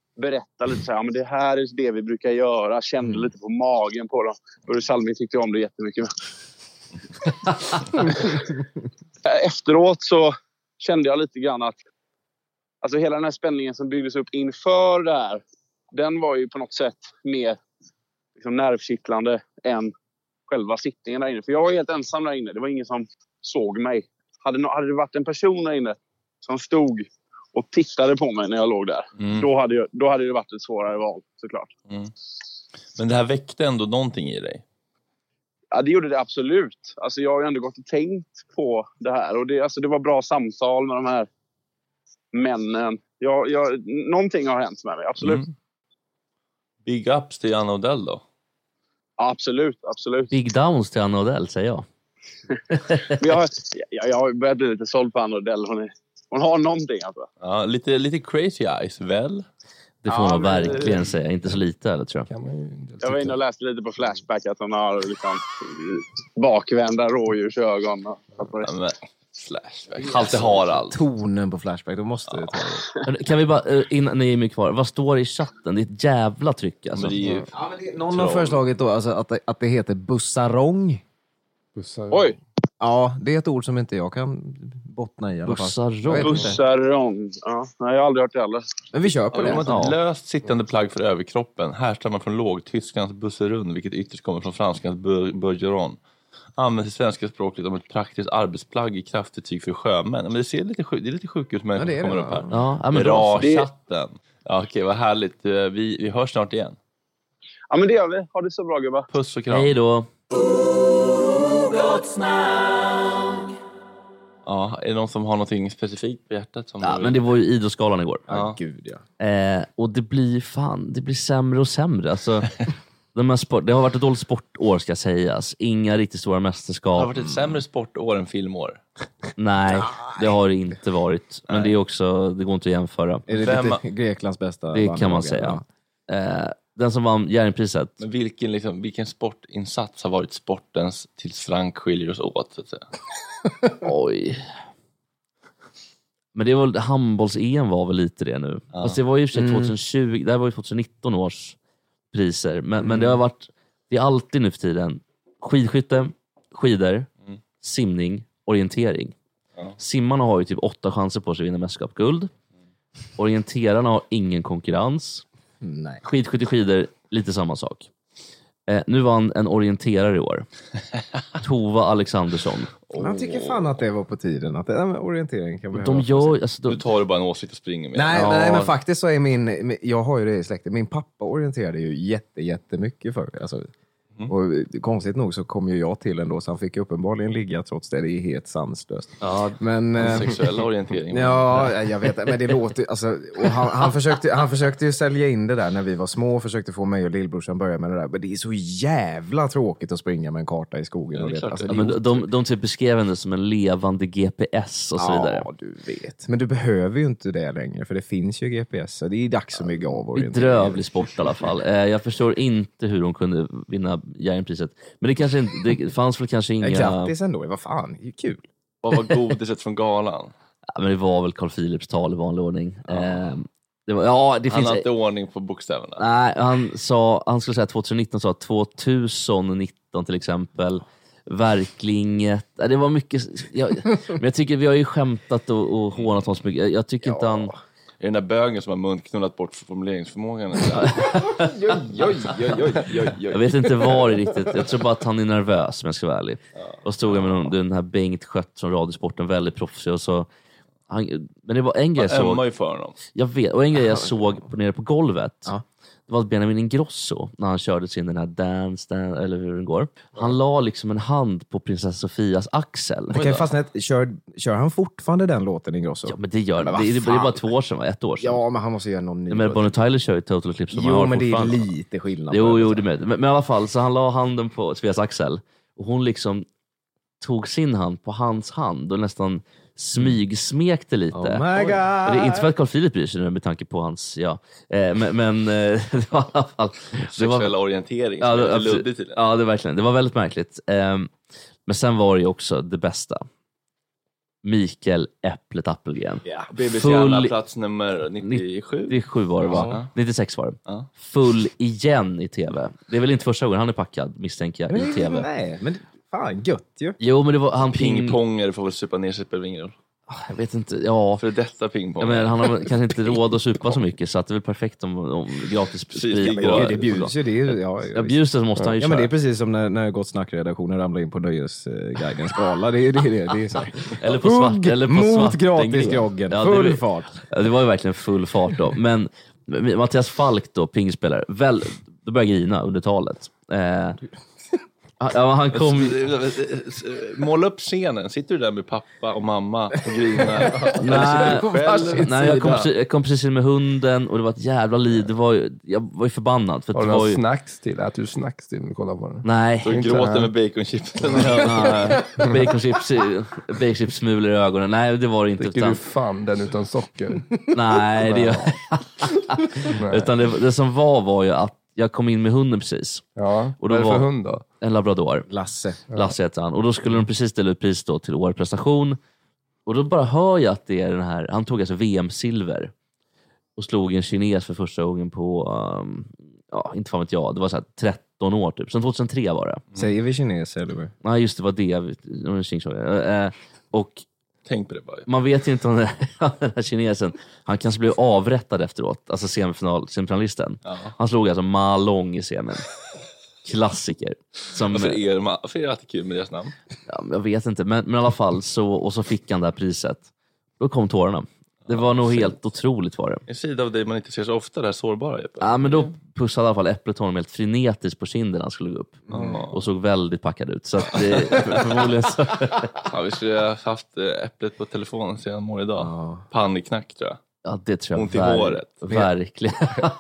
berätta lite så här, ja, men det här är det vi brukar göra. Kände lite på magen på dem. Och Salming tyckte om det jättemycket. Efteråt så kände jag lite grann att alltså hela den här spänningen som byggdes upp inför det här, den var ju på något sätt mer liksom nervkittlande än själva sittningen där inne. För jag var helt ensam där inne. Det var ingen som såg mig. Hade, hade det varit en person där inne som stod och tittade på mig när jag låg där, mm. då, hade jag, då hade det varit ett svårare val, såklart. Mm. Men det här väckte ändå någonting i dig? Ja, det gjorde det absolut. Alltså, jag har ju ändå gått och tänkt på det här. Och det, alltså, det var bra samtal med de här männen. Jag, jag, någonting har hänt med mig, absolut. Mm. Big ups till Anna Odell då? Ja, absolut, absolut. Big downs till Anna Odell, säger jag. jag, jag. Jag har börjat bli lite såld på Anna Odell. Hon, är, hon har någonting alltså. Ja, lite, lite crazy eyes, väl? Det får ja, man verkligen det, säga. Inte så lite, eller tror jag. Jag var inne och läste lite på Flashback att hon har liksom bakvända rådjursögon. Och ja, men, Flashback. Alltid Harald. Tonen på Flashback, då måste det ta det. Kan vi bara, innan ni är mycket kvar, vad står i chatten? Det är ett jävla tryck alltså. Men det är ju ja, men det, någon har föreslagit då alltså, att, det, att det heter bussarong. Bussarong. Oj! Ja, det är ett ord som inte jag kan bottna i alla fall. Bussarong. Bussarong. Ja, nej, jag har aldrig hört det heller. Men vi kör på ja, det. Det var ett löst sittande plagg för överkroppen. Härstammar från lågtyskans busserun, vilket ytterst kommer från franskans bourgeron. Används i svenska språket om ett praktiskt arbetsplagg i kraftigt tyg för sjömän. Men det ser lite, det är lite sjukhusmänniskor ja, som kommer det, upp här. Ja, ja, men bra det... chatten. Ja, okej, vad härligt. Vi, vi hörs snart igen. Ja, men det gör vi. Ha det så bra, gubbar. Puss och kram. Hej då. Ja, är det någon som har någonting specifikt på hjärtat? Som ja, du... men det var ju Idrottsgalan igår. Ja, ja. Gud, ja. Eh, och det blir fan, det blir sämre och sämre. Alltså, de här sport, det har varit ett dåligt sportår ska sägas. Inga riktigt stora mästerskap. Det har varit ett sämre sportår än filmår. Nej, det har det inte varit. Men Nej. det är också, det går inte att jämföra. Är det Vem... lite Greklands bästa? Det kan man säga. Ja. Eh, den som vann Jerringpriset. Men vilken, liksom, vilken sportinsats har varit sportens tills Frank skiljer oss åt, så att säga? Oj. Men det var handbolls-E M var väl lite det nu. Ja. Fast det var ju tjugohundratjugo, det här var ju tjugonitton års priser. Men, mm. men det har varit, det är alltid nu för tiden skidskytte, skidor, mm. simning, orientering. Ja. Simmarna har ju typ åtta chanser på sig att vinna mästerskapsguld. Mm. Orienterarna har ingen konkurrens. Nej. Skidskytte, skidor, lite samma sak. Eh, nu vann en orienterare i år. Tova Alexandersson. Man tycker fan att det var på tiden. Att det där med orientering kan behöva. De gör, alltså, de... Du tar du bara en åsikt och springer med. Nej, ja. nej, men faktiskt så är min... Jag har ju det i släkten. Min pappa orienterade ju jätte, jättemycket för alltså, mm. Och konstigt nog så kom ju jag till ändå. Så han fick uppenbarligen ligga trots det. Det är helt sanslöst. Ja, men, äh, sexuella orientering. Ja, jag vet. Men det låter... Alltså, och han, han, försökte, han försökte ju sälja in det där när vi var små. Och försökte få mig och lillbrorsan börja med det där. Men det är så jävla tråkigt att springa med en karta i skogen. Och det, alltså, ja, men de, de, de typ beskrev henne som en levande G P S och så vidare. Ja, du vet. Men du behöver ju inte det längre. För det finns ju G P S. Det är dags så mycket av orientering. Bedrövlig sport i alla fall. Jag förstår inte hur hon kunde vinna Jerringpriset. Men det kanske inte, det fanns väl kanske inga... Grattis ändå, vad fan, det är kul. Vad var godiset från galan? Ja, men det var väl Carl Philips tal i vanlig ordning. Ja. Eh, det var, ja, det han finns... hade inte ordning på bokstäverna. Nej, han sa, han skulle säga tjugonitton, sa tjugonitton till exempel. Verkligen. Det var mycket... Jag, men jag tycker vi har ju skämtat och, och hånat oss mycket. Jag, jag tycker ja. inte han... Är den där bögen som har munknullat bort formuleringsförmågan? Jag vet inte vad det riktigt. Jag tror bara att han är nervös, om jag ska vara ärlig. Och stod jag med någon, den här Bengt Skött från Radiosporten, väldigt proffsig. Och så, han, men det var en grej jag såg... ömmar ju för honom. Jag vet, och en grej jag såg på, nere på golvet... Ja. Det var Benjamin Ingrosso när han körde sin den här dance, dance eller hur den går. Han la liksom en hand på prinsessa Sofias axel. Det kan ju fastna ett, kör, kör han fortfarande den låten, Ingrosso? Ja, men det gör men det. Det, det är bara två år sedan, va? Ett år sedan. Ja, men han måste göra någon ny. Men Bonnie Tyler kör ju Total Eclipse. Jo, men det är lite skillnad. Jo, jo, det med. Men, men i alla fall, så han la handen på Sofias axel. Och hon liksom tog sin hand på hans hand och nästan smygsmekte lite. Oh my God. Det är inte för att Carl Philip bryr sig nu med tanke på hans, ja. Eh, men, men det var i alla fall... Sexuell orientering. Ja, det, luddigt, ja, det var verkligen. Det var väldigt märkligt. Eh, men sen var det ju också det bästa. Mikael Äpplet Appelgren. Ja. B B C Full... plats nummer nittiosju. nittiosju var det va? Ja. nittiosex var det. Ja. Full igen i tv. Det är väl inte första gången han är packad, misstänker jag, i tv. Nej, men fan gött ju. Jo, men det var han ping... Pingponger får väl supa ner sig, spelar ingen roll. Jag vet inte, ja. För detta pingpong. Ja, men han har kanske inte råd att supa så mycket, så att det är väl perfekt om, om gratis sprit. det är Det bjuds ju. Det är, ja, Ja, bjuds det så måste han ju ja, men det är köra. precis som när, när Gott Snack-redaktionen ramlar in på Nöjesguidens gala. Det är det. det, det är så här. Eller på svart, Hugg eller på mot svart gratisgroggen. Ja, Full det, fart. Ja, det var ju verkligen full fart då. Men Mattias Falk då, pingspelare, väl, då började grina under talet. Eh, ja, han kom... Måla upp scenen. Sitter du där med pappa och mamma och grinar? Nej, nej jag, kom precis, jag kom precis in med hunden och det var ett jävla liv. Det var ju, jag var ju förbannad. För Har du det var någon ju... snacks till? Äter du snacks till när du kollar på den? Nej. Du gråter med baconchipsen. Baconchips, baconchipssmulor i ögonen. Nej, det var det inte. Dricker Utan... du fan den utan socker? Nej, det gör... Utan det, det som var var ju att jag kom in med hunden precis. Ja, Och då vad är det för var- hund då? En labrador. Lasse. Lasse heter han. Och då skulle de precis ställa ut pris då till årets prestation. Och då bara hör jag att det är den här... Han tog alltså V M-silver. Och slog en kines för första gången på... Um, ja, inte fan vet jag. Det var så här tretton år typ. Sen tjugohundratre var det. Säger vi kines eller? Nej, just det var det. det var en Qingshou. Eh, och Tänk på det bara. man vet inte om den här, den här kinesen, han kanske blev avrättad efteråt. Alltså semifinal, semifinalisten. Ja. Han slog alltså Ma Long i semin. Klassiker. Som, Varför är, det, varför är det alltid kul med deras namn? ja, jag vet inte, men, men i alla fall så, och så fick han det här priset. Då kom tårarna. Det var nog helt otroligt var det. En sida av dig man inte ser så ofta, det här sårbara. Ja, men då pussade i alla fall Äpplet honom helt frenetiskt på kinden när han skulle gå upp. Mm. Och såg väldigt packad ut. Så att det, förmodligen så... Ja, vi skulle ha haft äh, Äpplet på telefonen sedan mår idag. Ja. Panikknack tror jag. Ja, det tror jag. Ont i ver- håret. Verkligen.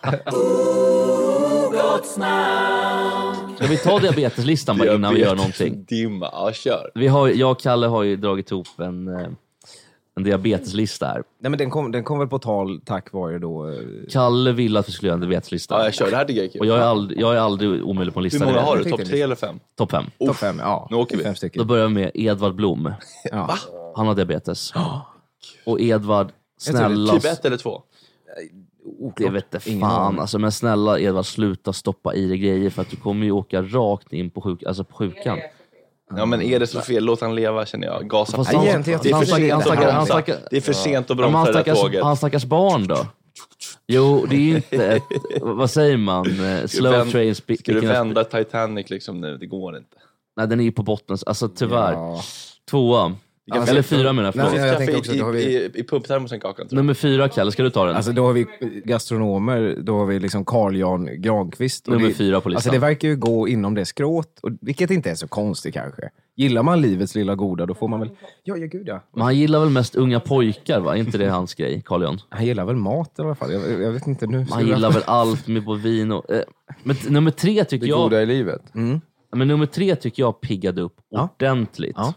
Ska vi ta diabeteslistan bara innan vi gör någonting? Dimma, ja kör. Vi har, jag och Kalle har ju dragit ihop en, eh, en diabeteslista här. Nej, men den kom, den kom väl på tal tack vare då... eh, Kalle ville att vi skulle göra en diabeteslista. Ja, jag kör. Det här tycker jag är kul. Och jag är aldrig, jag är aldrig omöjlig på en lista. Hur många det är- har du? Jag tänkte Topp det. tre eller fem? Topp fem. Topp fem, ja. Nu åker vi. Fem Då stycken. börjar vi med Edvard Blom. Ja. Han har diabetes. Och Edvard, snälla... Typ ett eller två? Det vet jag Ingen fan. aning. Alltså, men snälla Edvard, sluta stoppa i dig grejer för att du kommer ju åka rakt in på, sjuk, alltså på sjukan. Ja, men är det så fel? Låt han leva, känner jag. Gasa Fast på. han- egentligen- Det är han för stackar- sent han att stackar- han bromsa. stackar- Det är för sent att Men han bromsa det här stackars, tåget. han stackars barn då? Jo, det är ju inte ett, vad säger man? Eh, Slow vänd- train Ska du speaking. vända Titanic liksom nu? Det går inte. Nej, den är ju på botten. Alltså tyvärr. Ja. Tvåa. kan Eller få- fyra menar jag. Nej, förlåt. jag Kaffe tänker i, också att då har vi- i, i pumptermosen kakan, tror jag. Nummer fyra, Kalle, ska du ta den? Alltså då har vi gastronomer, då har vi liksom Carl Jan Granqvist. Och Nummer det, fyra på listan. Alltså det verkar ju gå inom det skråt, och, vilket inte är så konstigt kanske. Gillar man livets lilla goda, då får man väl... Ja, ja gud ja. Men han gillar väl mest unga pojkar, va? Inte det hans grej, Carl Jan? Han gillar väl mat i alla fall. Jag, jag vet inte nu. Han gillar väl allt med både vin och... Eh, men t- nummer tre tycker Det jag... goda i livet. Mm. Men nummer tre tycker jag piggade upp Ja. ordentligt. Ja.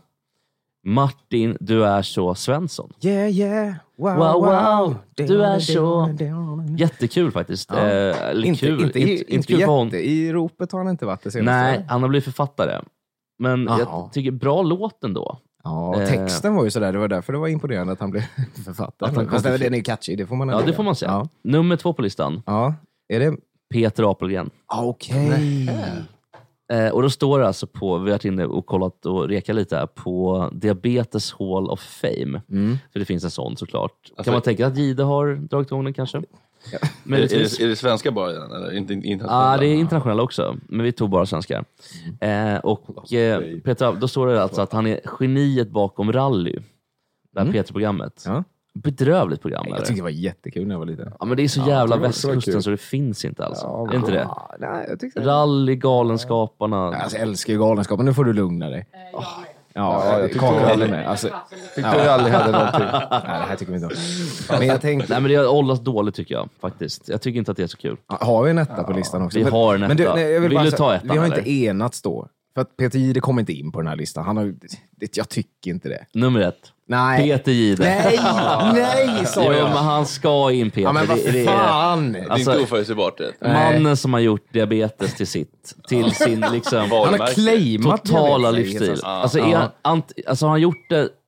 Martin, du är så Svensson. Yeah, yeah. Wow, Wow, wow. wow. Du är så- Jättekul. Jättekul faktiskt. Ja. Eh, eller Inte, kul. inte, inte, inte, inte kul för honom. jätte. I ropet har han inte varit det senaste. Nej, han har blivit författare. Men Jaha. jag tycker bra låt ändå. Ja, Eh. texten var ju sådär. Det var därför det var imponerande att han blev författare. Att han kom Fast till- den är catchy, det får man Ja, ändå det säga. får man säga. Ja, Nummer två på listan. ja. Är det... Peter Apelgren. Okej. Eh, och då står det alltså på, vi har varit inne och kollat och rekat lite här, på Diabetes Hall of Fame. Mm. För det finns en sån såklart. Alltså- kan man tänka att Gide har dragit igång den kanske? Men Är, det, det- är, det, är det svenska bara den, eller inte inte ah, det är internationella också, men vi tog bara svenskar. Eh, och eh, Peter, då står det alltså att han är geniet bakom rally. Det här Mm. Peter-programmet. Ja. Bedrövligt program. Jag eller? tyckte det var jättekul när jag var liten. Ja, men det är så Ja, jävla det var- det var västkusten kul. så det finns inte alltså. Ja, är inte det? Ja, nej, jag tyckte det. Rally, Galenskaparna. Alltså, jag älskar ju Galenskapen. Nu får du lugna dig. Ja, Ja, jag tyckte Kakan det var- håller med. Alltså, Tyckte jag aldrig hade någonting. nej, det här tycker vi inte om. Men jag tänkte, Nej, men det har åldrats dåligt tycker jag faktiskt. Jag tycker inte att det är så kul. har vi en etta på listan också? Vi Men- har en men du, etta. nej, jag vill Vill bara du säga- ta ettan, Vi har inte eller? enats då. För att Peter Jihde kommer inte in på den här listan. Han har, det, jag tycker inte det. Nummer ett. Nej. Peter Jihde. Nej, nej sa Jo, jag. men han ska in Peter. Ja, men vad det, det är fan. Alltså- Din oförutsägbart rätt. mannen som har gjort diabetes till sitt. Till sin liksom Han har claimat totala diabetes, livsstil. alltså. Alltså, är Ja. han, ant, alltså har han gjort det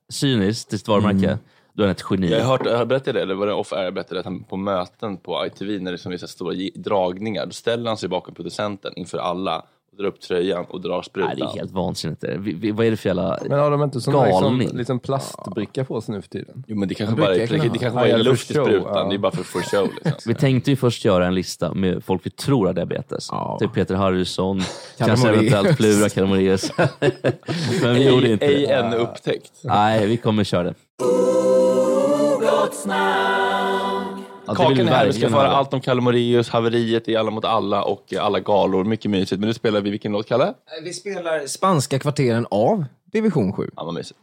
cyniskt till sitt varumärke, mm. då är han ett geni. Jag har hört, jag har berättat det, eller var det off-air jag berättade, att han på möten på I T V när det är så stora dragningar, då ställer han sig bakom producenten inför alla och drar upp tröjan och drar sprutan. Nej, det är helt vansinnigt. Vi, vi, vad är det för jävla Men har de inte sån galning? Liksom, liksom plastbricka på sig nu för tiden? Jo, men det kanske bara är, det, det kanske bara är luft i sprutan. Ja. Det är bara för, för show. Liksom. Vi tänkte ju först göra en lista med folk vi tror har diabetes. Ja. Typ Peter Harrison, kanske eventuellt Plura, Karamorius. Men vi gjorde inte. Ej ännu upptäckt. Nej, vi kommer köra det. Kakan är här, vi ska få allt om Kalle Moraeus, haveriet i Alla mot alla och alla galor. Mycket mysigt. Men nu spelar vi vilken låt, Kalle? Vi spelar Spanska kvarteren av Division sju. Ja, vad mysigt.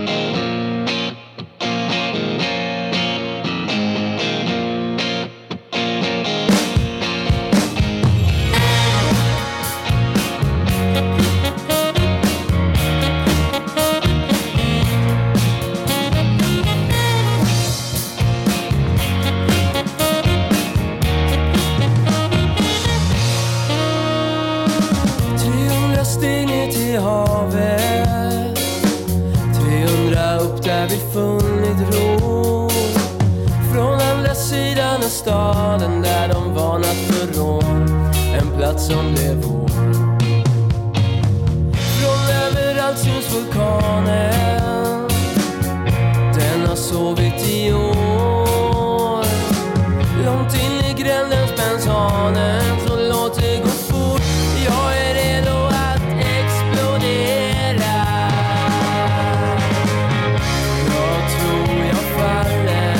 Staden där de varnat för rån, en plats som blev vår. Från överallt syns vulkanen, den har sovit i år. Långt in i gränden spänns hanen, så låt det gå fort. Jag är redo att explodera. Jag tror jag faller.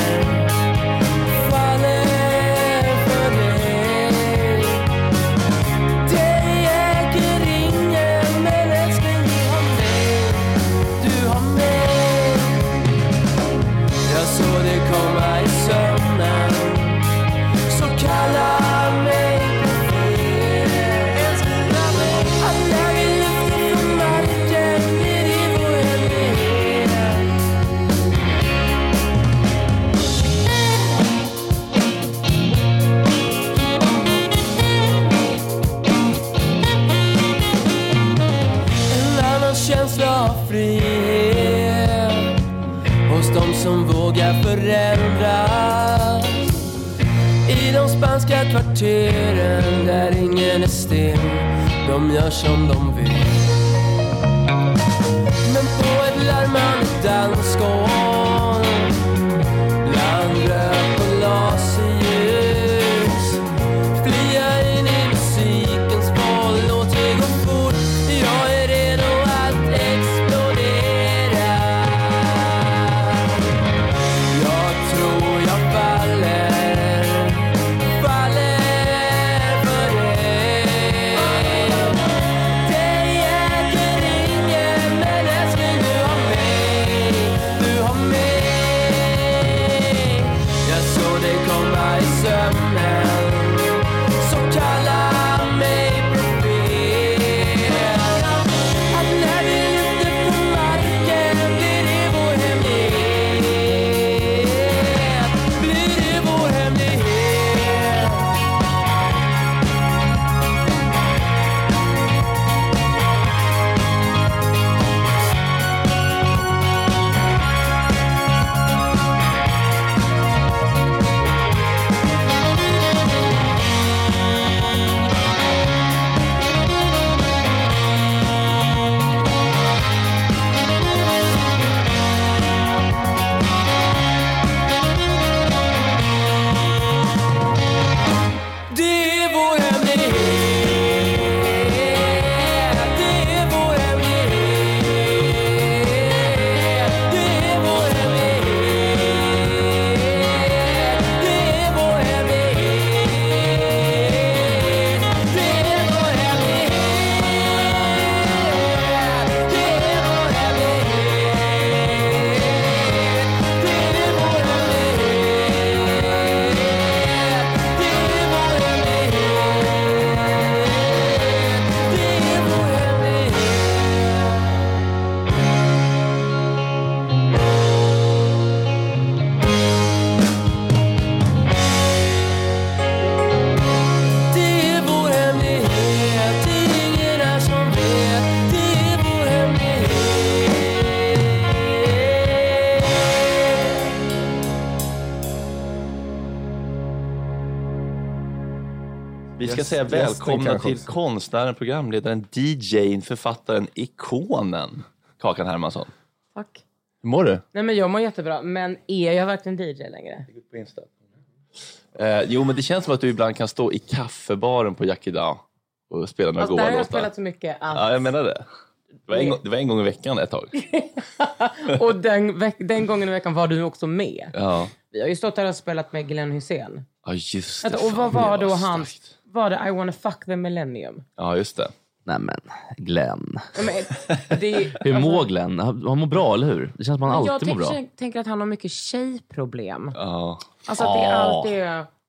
Som vågar förändras i de spanska kvarteren där ingen är still. De gör som de vill. Men på ett larmande dansgård bland rök och laserljus flyr jag in i musikens boll. Låt det gå fort. Jag är redo att explodera. Du Vi ska Yes, säga gästen välkomna kanske till också. konstnären, programledaren, D J:n, författaren, ikonen Kakan Hermansson. Tack. Hur mår du? Nej, men jag mår jättebra. Men är jag verkligen D J längre? På Insta. Eh, jo, men det känns som att du ibland kan stå i kaffebaren på Jackie Dow och spela några Fast där goa har jag låtar. spelat så mycket att... Ja, jag menar det. Det var, en, gång- det var en gång i veckan ett tag. Och den, veck, den gången i veckan var du också med. Ja, Vi har ju stått här och spelat med Glenn Hysén. ja just det. Vänta, och vad Fan, var det då starkt. hans... Var det I wanna fuck the millennium? Ja, just det. Nej men, Glenn. Ja, men, det, Hur mår Glenn? Han han mår bra, eller hur? Det känns som att han jag alltid mår bra. tänker, tänker att han har mycket tjejproblem. Ja. Alltså att det är Ah. alltid...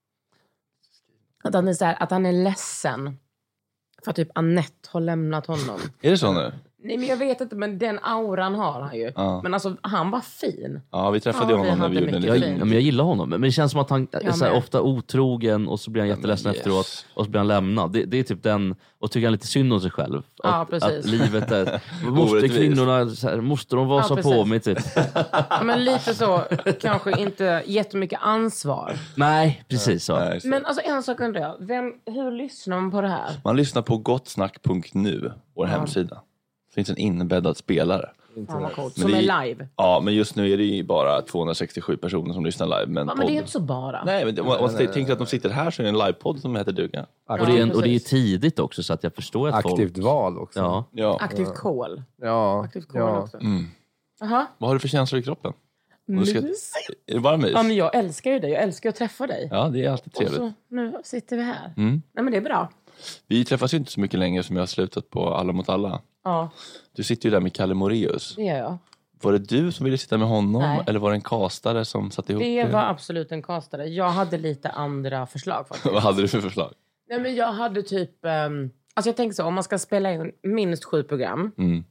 Att han är, så här, att han är ledsen. För att typ Annette har lämnat honom. Är det så nu? Nej, men jag vet inte, men den auran har han ju. Ja. Men alltså, han var fin. Ja, vi träffade Ja, honom vi när vi hade gjorde en mycket Jag, liten... fint. ja, men jag gillar honom, men det känns som att han är Jag så här, med. ofta otrogen och så blir han jätteledsen yes. efteråt och så blir han lämnad. Det, det är typ den, och tycker han lite synd om sig själv. Ja, att, precis. att livet är, måste Orättvist. kvinnorna, så här, måste de vara Ja, så precis. på mig typ? Ja, men lite så, kanske inte jättemycket ansvar. Nej, precis så. Nej, så. Men alltså en sak undrar jag. Vem, hur lyssnar man på det här? Man lyssnar på gottsnack punkt nu, vår hemsida. Det finns en inbäddad spelare. Fan vad coolt. Men Som det är är- live. Ja, men just nu är det ju bara tvåhundrasextiosju personer som lyssnar live. Men, Ja, men det är podden- inte så bara. Nej, men det- om man tänker att de sitter här så är det en livepodd som heter duga. Och det, är, en- och det är precis. tidigt också så att jag förstår att Aktivt folk... val också. Ja. Ja. Aktivt kol. Ja. Aktivt kol ja. också. Mm. Jaha. Vad har du för känslor i kroppen? Du ska- Mys. Är det bara mys? Ja, men jag älskar ju dig. Jag älskar att träffa dig. Ja, det är alltid Och trevligt. så nu sitter vi här. Mm. Nej, men det är bra. Vi träffas ju inte så mycket längre som jag har slutat på Alla mot alla. Ja, Du sitter ju där med Kalle Moraeus. det gör jag. Var det du som ville sitta med honom? Nej. Eller var det en kastare som satte ihop Det var absolut en kastare. Jag hade lite andra förslag faktiskt. Vad hade du för förslag? Nej, men jag hade typ... Um, alltså jag tänker så, om man ska spela in minst sju program, Mm.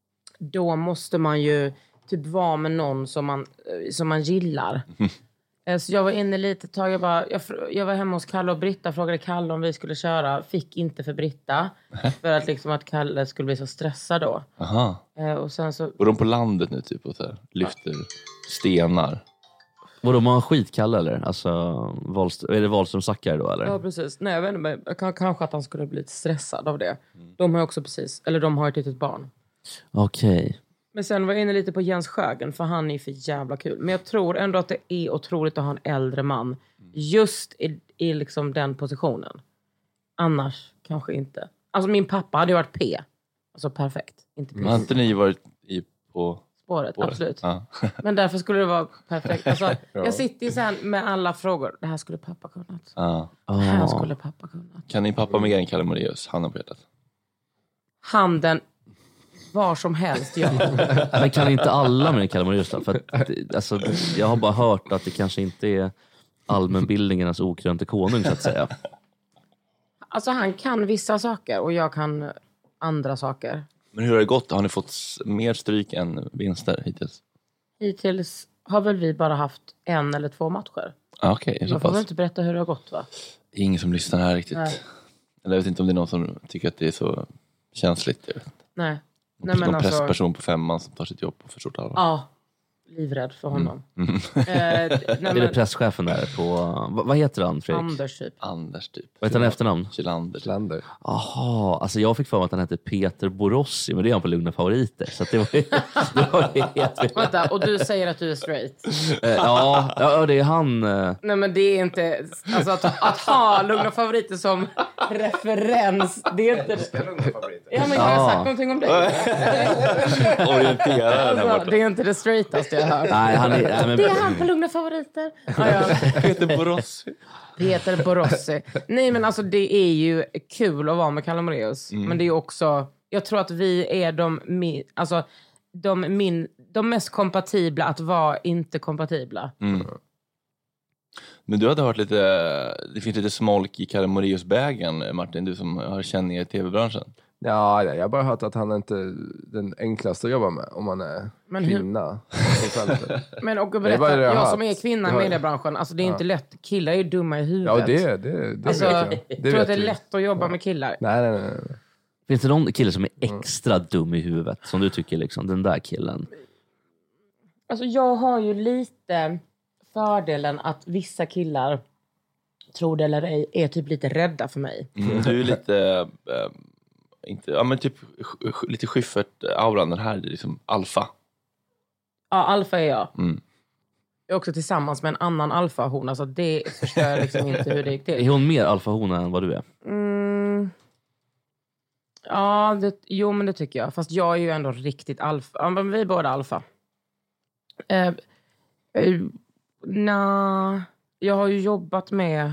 då måste man ju typ vara med någon som man, eh, som man gillar. Eh, Så jag var inne lite ett tag, jag, bara, jag, fr- jag var hemma hos Kalle och Britta, frågade Kalle om vi skulle köra. Fick inte för Britta. För att liksom att Kalle skulle bli så stressad då. Aha. Eh, och sen så... Och de på landet nu typ och så här, lyfter stenar. Vadå, man har skitkalle eller? Alltså, Wahlström, är det Wahlström Sackar då eller? Ja, precis. Nej, jag vet inte, men k- kanske att han skulle bli lite stressad av det. De har ju också precis, eller de har ett litet barn. Okej. Men sen var jag inne lite på Jens Sjögren, för han är för jävla kul. Men jag tror ändå att det är otroligt att ha en äldre man just i, i liksom den positionen. Annars kanske inte. Alltså min pappa hade ju varit P. Alltså perfekt. Inte P. Har inte ni varit i, på Spåret, spåret? absolut. Ja. Men därför skulle det vara perfekt. Alltså, jag sitter ju sen med alla frågor. Det här skulle pappa kunnat. Ja. Det här Ah. skulle pappa kunnat. Kan din pappa mer än Kalle Moraeus? Handen på hjärtat. Handen var som helst, ja. Men kan inte alla med Kalle Moraeus då? För att, det- alltså, jag har bara hört att det kanske inte är allmänbildningarnas okrönte konung så att säga. Alltså han kan vissa saker och jag kan andra saker. Men hur har det gått? Har ni fått s- mer stryk än vinster hittills? Hittills har väl vi bara haft en eller två matcher. Ah, Okej, så Jag får väl pass. inte berätta hur det har gått, va? Ingen som lyssnar här riktigt. Nej. Eller jag vet inte om det är någon som tycker att det är så känsligt. Jag vet. Nej. Någon, Nej, men någon alltså- pressperson på femman som tar sitt jobb på för stort allvar. Ja. Livrädd för honom. Mm. Eh, nej, Det är det men, presschefen där på... Vad, vad heter han, Fredrik? Anders typ. Anders typ. Vad heter han i efternamn? Kylander. Slander. Jaha, alltså jag fick för mig att han hette Peter Borossi, men det är han på Lugna Favoriter. Så att det var ju... Det var ju helt... Vänta, och du säger att du är straight? Eh, ja, ja, det är han... eh, Nej, men det är inte... Alltså att, att ha Lugna Favoriter som referens, det är inte... Ja, men jag har Ja. sagt någonting om det. Orienteraren här Alltså, borta. det är inte det straightaste jag har hört. Nej, han är... Nej, men, Det är han på Lugna Favoriter. Ja, ja. Peter Borossi. Peter Borossi. Nej, men alltså det är ju kul att vara med Kalle Moraeus. Men det är också... Jag tror att vi är de, mi, alltså, de, min, de mest kompatibla att vara inte kompatibla. Mm. Men du hade hört lite, det finns lite smolk i Kalle Moraeus-bägen, Martin, du som har känningar i tv-branschen. Ja, jag har bara hört att han är inte den enklaste att jobba med om man är Men hur- kvinna. på fältet. Men och Det är berätta, bara det jag har jag hört. som är kvinna i Det har- mediebranschen, alltså det är inte lätt. Killar är ju dumma i huvudet. Ja, det, det, det alltså, vet jag. Det tror vet att det är vi. lätt att jobba med killar. Nej, nej, nej. nej. finns det någon kille som är extra dum i huvudet? Som du tycker liksom, den där killen? Alltså jag har ju lite fördelen att vissa killar tro det eller ej, är typ lite rädda för mig. Mm, du är lite, äh, inte, ja men typ lite Schyffert-auran, den här är liksom alfa. Ja, alfa är jag. Mm. Jag är också tillsammans med en annan alfahona, så det förstör liksom inte hur det gick till. Är hon mer alfahona än vad du är? Mm. Ja, det, jo men det tycker jag. Fast jag är ju ändå riktigt alfa. Ja, men vi är båda alfa. Eh, eh, na, jag har ju jobbat med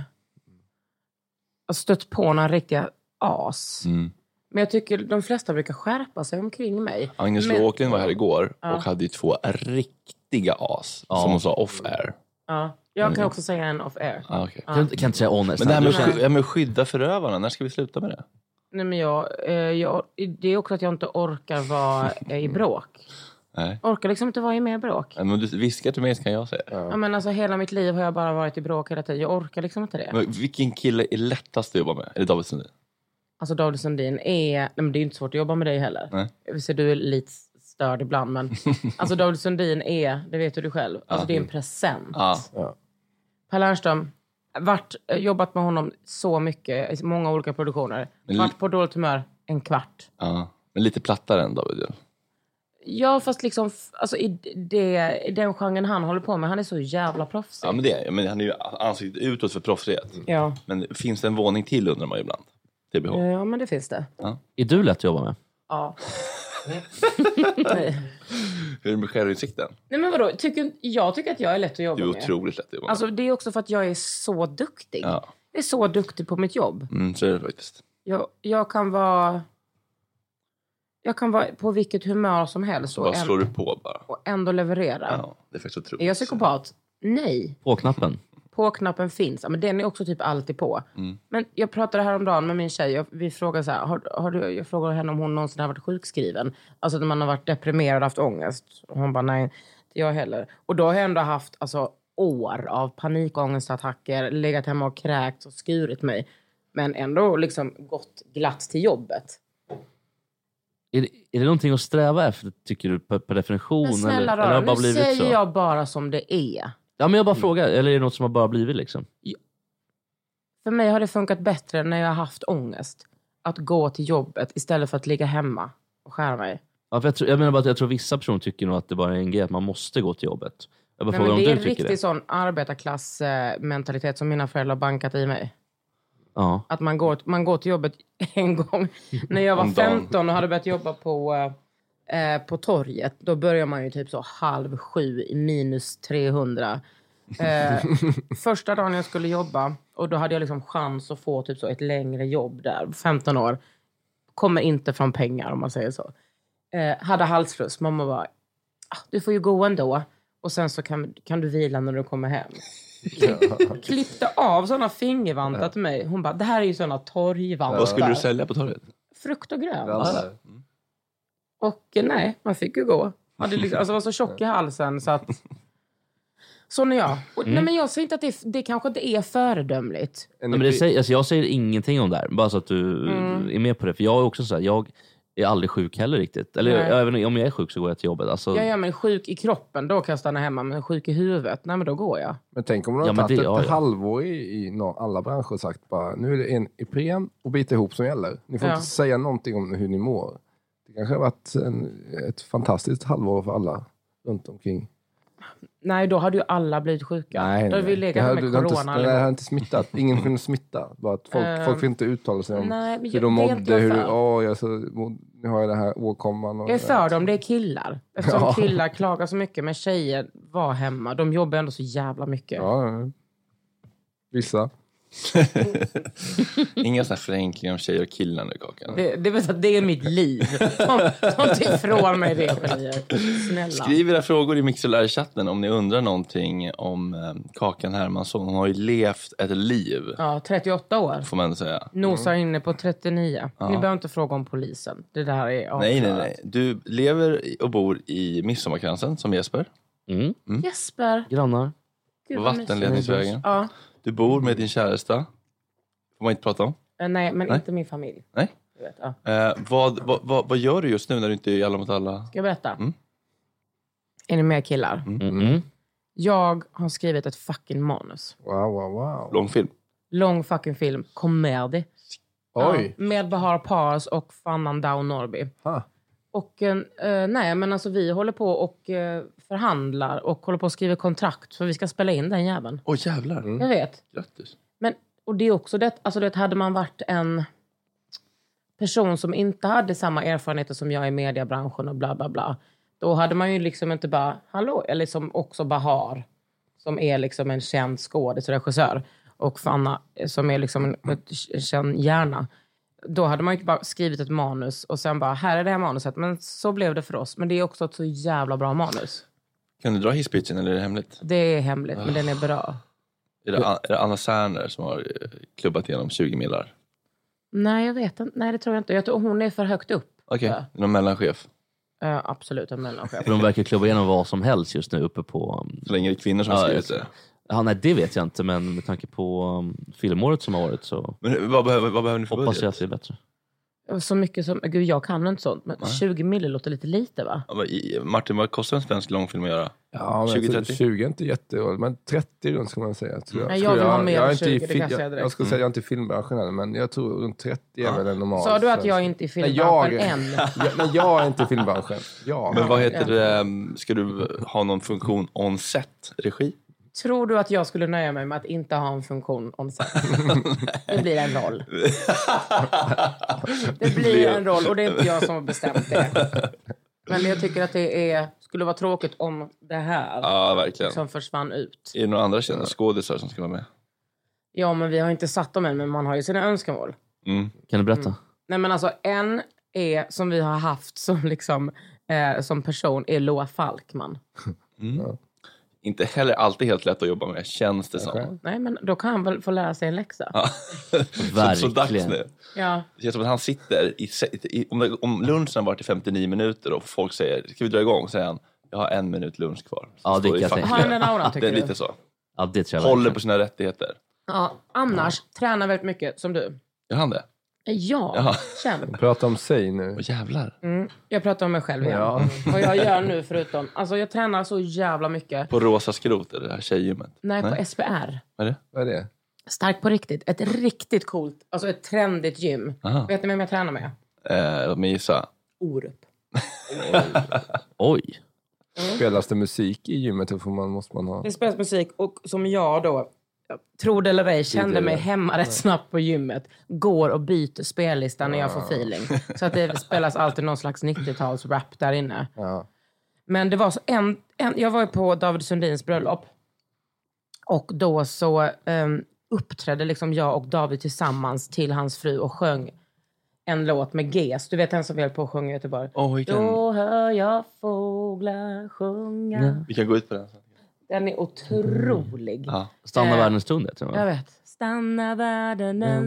och stött på några riktiga as. Mm. Men jag tycker de flesta brukar skärpa sig omkring mig. Agnes men, Åklund var här igår ja. och hade ju två riktiga as, Ja. som hon sa off-air. Ja, jag kan också säga en off-air. Ah, okay. Kan, kan inte säga honest. Men det här med, Nej. sky- med att skydda förövarna, när ska vi sluta med det? Nej, men jag, eh, jag, det är också att jag inte orkar vara eh, i bråk. Nej. Orkar liksom inte vara i mer bråk. Men du viskar till mig så kan jag säga. Ja. Men alltså hela mitt liv har jag bara varit i bråk hela tiden. Jag orkar liksom inte det. Men vilken kille är lättast att jobba med? Är det David Sundin? Alltså David Sundin är... Nej, men det är inte svårt att jobba med dig heller. Nej. Jag vill säga, du är lite störd ibland, men... alltså David Sundin är, det vet du själv, alltså Ja. det är en present. Ja. Ja. Per Lernström, vart, jobbat med honom så mycket i många olika produktioner. Men- Vart på dåligt humör, en kvart. Ja. Men lite plattare än David. Ja. Ja, fast liksom f- alltså, i, det, i den genren han håller på med, han är så jävla proffsig. Ja, men det men han är ju ansiktet utåt för proffsighet. Ja. Men finns det en våning till undrar man ju ibland? T B H. Ja, men det finns det. Är du lätt att jobba med? Ja. Nej. Hur är det med självinsikten? Nej, men vadå? Tycker, jag tycker att jag är lätt att jobba Du är med. otroligt lätt att jobba med. Alltså, det är också för att jag är så duktig. Ja. Jag är så duktig på mitt jobb. Mm, så är det faktiskt. Jag, jag kan vara... Jag kan vara på vilket humör som helst Så och, bara en, slår du på bara. och ändå leverera. Ja, det är faktiskt otroligt. Är jag psykopat? Nej. På knappen? På-knappen finns. Ja, men den är också typ alltid på. Mm. Men jag pratade häromdagen med min tjej. Och vi frågade så här, har, har du, jag frågade henne om hon någonsin har varit sjukskriven. Alltså när man har varit deprimerad och haft ångest. Och hon bara, nej, inte jag heller. Och då har jag ändå haft alltså, år av panikångestattacker. Legat hemma och kräkt och skurit mig. Men ändå liksom gått glatt till jobbet. Är det, är det någonting att sträva efter, tycker du, per, per definition? Men snälla eller, eller har det då, bara nu blivit säger så? jag bara som det är. Ja, men jag bara frågar, eller är det något som har bara blivit liksom? För mig har det funkat bättre när jag har haft ångest. Att gå till jobbet istället för att ligga hemma och skära mig. Ja, för jag, tror, jag menar bara att jag tror vissa personer tycker nog att det bara är en grej att man måste gå till jobbet. Jag bara Nej, frågar men om det är du en tycker riktig det. sån arbetarklassmentalitet som mina föräldrar bankat i mig. Ja. Att man går, man går till jobbet en gång. När jag var Om dagen. femton och hade börjat jobba på, eh, på torget. Då börjar man ju typ så halv sju i minus trehundra. Eh, första dagen jag skulle jobba. Och då hade jag liksom chans att få typ så ett längre jobb där. femton år. Kommer inte från pengar om man säger så. Eh, hade halsfluss. Mamma bara, ah, du får ju gå ändå. Och sen så kan, kan du vila när du kommer hem. Klippte av sådana fingervantar till mig. Hon bara, det här är ju sådana torgvantar. Vad skulle du sälja på torget? Frukt och grönt. Ja. Och eh, nej, man fick ju gå. Hade liksom, alltså var så tjock i halsen så att... Sån är jag. Och, nej, men jag säger inte att det, det kanske inte är föredömligt. Nej, men det säger, alltså jag säger ingenting om det här, bara så att du Mm. är med på det. För jag är också så här, jag är aldrig sjuk heller riktigt. Eller Nej. även om jag är sjuk så går jag till jobbet. Alltså, Jag är men sjuk i kroppen, då kan jag stanna hemma. Men sjuk i huvudet, nej men då går jag. Men tänk om de har Ja, men tagit det- ett ja, ja. halvår i, i nå- alla branscher och sagt bara, nu är det en Ipren och bita ihop som gäller. Ni får Ja. inte säga någonting om hur ni mår. Det kanske har varit en, ett fantastiskt halvår för alla runt omkring. Nej, då hade ju alla blivit sjuka. Nej, då hade vi nej. legat Det här har- med det har inte- corona. Det här allihop. har inte smittat. Ingen kunde smitta. Bara att folk, Ehm, folk fick inte uttala sig om nej, men hur jag de vet mådde. jag Hur, för. åh, jag så, nu har jag det här åkomman. Och, Jag är för dem, det är killar. Eftersom Ja. killar klagar så mycket, men tjejer var hemma. De jobbar ändå så jävla mycket. Ja, ja. Vissa. Inga sådana förenklingar om tjejer och killar nu, Kakan. Det, det, vet att det är mitt liv. Ta ta inte ifrån mig det, genier. Snälla. Skriv era frågor i Mixlr-chatten om ni undrar någonting om eh, Kakan Hermansson. Hon har ju levt ett liv, Ja, trettioåtta år. får man säga. Nosar inne på trettionio. Ja. Ni behöver inte fråga om polisen. Det där är avklarat. Nej, nej, nej. Du lever i- och bor i Midsommarkransen som Jesper. mm, Jesper. grannar. Gud, På vad mysigt. Vattenledningsvägen. Ja. Du bor med din käresta. Får man inte prata om. Eh, Nej, men Nej. inte min familj. Nej. Du vet, ja. Eh, vad, vad, vad, vad gör du just nu när du inte är i Alla mot alla? Ska jag berätta? Mm. Är ni med killar? Mm. Mm. Jag har skrivit ett fucking manus. Wow, wow, wow. Långfilm? Lång fucking film. Komedi. Oj. Ja, med Bahar Pars och Fannan Down Norby. Ha. Och eh, nej, men alltså vi håller på och eh, förhandlar och håller på att skriva kontrakt för vi ska spela in den jäveln. Åh, jävlar. Mm. Jag vet. Grattis. Men, och det är också det, alltså det hade man varit en person som inte hade samma erfarenheter som jag i mediebranschen och bla bla bla. Då hade man ju liksom inte bara, hallå, eller som också Bahar, som är liksom en känd skådesregissör, och Fanna som är liksom en, en känd hjärna. Då hade man ju bara skrivit ett manus och sen bara, här är det här manuset. Men så blev det för oss. Men det är också ett så jävla bra manus. Kan du dra hisspitchen eller är det hemligt? Det är hemligt, men den är bra. Är det, är det Anna Särner som har klubbat igenom tjugo millar? Nej, jag vet inte. Nej, det tror jag inte. Jag tror hon är för högt upp. Okej, okay. Någon mellanchef? Uh, absolut, en mellanchef. För de verkar klubba igenom vad som helst just nu uppe på... Så länge det är kvinnor som ja, har skrivit det. Ja, nej, det vet jag inte, men med tanke på um, filmåret som har varit så... Men vad behöver, vad behöver ni för hoppas budget? Jag att det är bättre. Så mycket som... Gud, jag kan inte sånt. Men nej. tjugo mille låter lite lite, va? Ja, Martin, vad kostar en svensk långfilm att göra? Ja, tjugo trettio? tjugo är inte jätteroligt, men trettio runt ska man säga. Tror jag. Nej, jag vill ha mer än tjugo, jag, det kan jag säga direkt. Jag skulle säga att jag är inte i filmbranschen än, men jag tror runt trettio är väl en normal. Sa du att jag är inte i filmbranschen nej, jag, än? jag, nej, jag är inte i filmbranschen. Ja. Men vad heter det? Ska du ha någon funktion on-set regi? Tror du att jag skulle nöja mig med att inte ha en funktion on-set? Det blir en roll. Det blir en roll och det är inte jag som har bestämt det. Men jag tycker att det är, skulle vara tråkigt om det här ja, verkligen. Som försvann ut. Är det några andra kända skådisar som ska vara med? Ja, men vi har inte satt dem än, men man har ju sina önskemål. Mm. Kan du berätta? Mm. Nej, men alltså en är som vi har haft som, liksom, eh, som person är Loa Falkman. Mm. Ja. Inte heller alltid helt lätt att jobba med, känns det som. Okay. Nej, men då kan han väl få lära sig en läxa. Ja. så, så dags nu. Ja. Det känns som att han sitter, i, i, om, det, om lunchen har varit i femtionio minuter och folk säger, ska vi dra igång? Så säger han, jag har en minut lunch kvar. Så ja, det kan jag säga. Har han den auran, tycker det är du? lite så. Ja, det tror jag håller verkligen. på sina rättigheter. Ja, annars ja. Tränar väldigt mycket, som du. Gör han det? Ja, Jaha. känn. Prata om sig nu. Åh, jävlar. Mm, jag pratar om mig själv igen. Ja. Vad jag gör nu förutom... Alltså jag tränar så jävla mycket. På Rosa Skrot, eller det här tjejgymmet? Nej, Nej, på S P R. Vad är det? Vad är det? Stark på riktigt. Ett riktigt coolt, alltså ett trendigt gym. Aha. Vet ni vem jag tränar med? Eh, låt mig gissa. Orup. Oj. Mm. Spelas det musik i gymmet? Får man, måste man ha... Det spelas musik och som jag då... Tror det eller ej, kände det mig hemma rätt snabbt på gymmet. Går och byter spellistan när jag får feeling. Så att det spelas alltid någon slags nittio-tals rap där inne. Ja. Men det var så en, en... Jag var ju på David Sundins bröllop. Och då så um, uppträdde liksom jag och David tillsammans till hans fru och sjöng en låt med Ges. Du vet den som vi höll på att sjunga i Göteborg. Oh, vilken... Då hör jag fåglar sjunga. Ja. Vi kan gå ut på den. Den är otrolig. Ja. Stanna eh, världens stund, jag tror jag. Jag vet. Stanna världen en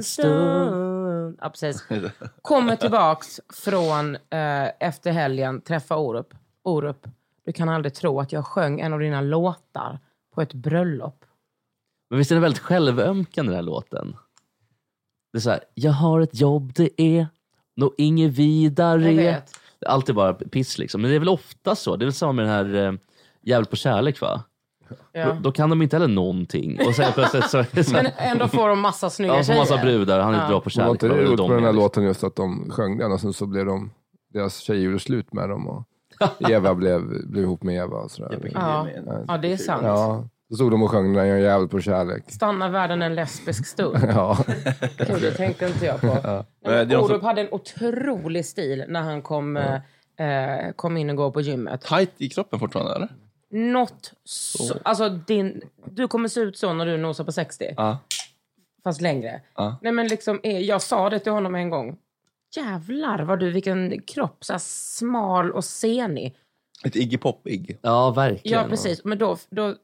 stund. Ja, precis. Kommer tillbaks från eh, efter helgen, träffa Orup. Orup, du kan aldrig tro att jag sjöng en av dina låtar på ett bröllop. Men visst är den väldigt självömkande, den här låten? Det är så här, jag har ett jobb, det är nog inget vidare. Jag vet. Det är alltid bara piss liksom. Men det är väl ofta så. Det är väl samma med den här eh, Jävel på kärlek, va? Ja. Då, då kan de inte heller någonting. Och sen plötsligt så, så Men ändå får de massa snygga ja, tjejer. massa brudar. Han är Ja. bra på Var kärlek. inte det Vad är roligt de på den här liksom? låten just att de sjöng den och sen så blev de, deras tjejer gjorde slut med dem och Eva blev, blev ihop med Eva och sådär. Ja. Ja, det är sant. Ja, så stod de och sjöng den, jag är jävligt på kärlek. Stanna världen en lesbisk stund. Ja. Gud, det tänkte inte jag på. Ja. Men Men Orup hade en otrolig stil när han kom, ja. eh, kom in och gå på gymmet. Tight i kroppen fortfarande, eller? Något så, alltså din, du kommer se ut så när du nosar på sextio. Ja. Fast längre. Ja. Nej, men liksom, eh, jag sa det till honom en gång. Jävlar vad du, vilken kropp. Så här smal och senig. Ett Iggy Pop-Iggy. Ja, verkligen. Ja, precis. Men då, då,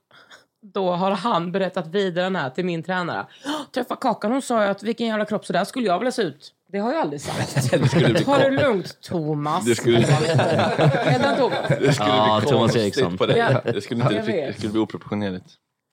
då har han berättat vidare den här till min tränare. Träffa Kakan, hon sa ju att vilken jävla kropp så där skulle jag vilja se ut. Det har jag aldrig sagt. det skulle bli Ta det lugnt, Thomas. Det skulle, Heter han Thomas? det skulle Ja, bli Thomas konstigt Eriksson. på dig. Ja. Det skulle, inte, Jag vet. det skulle bli oproportionerligt.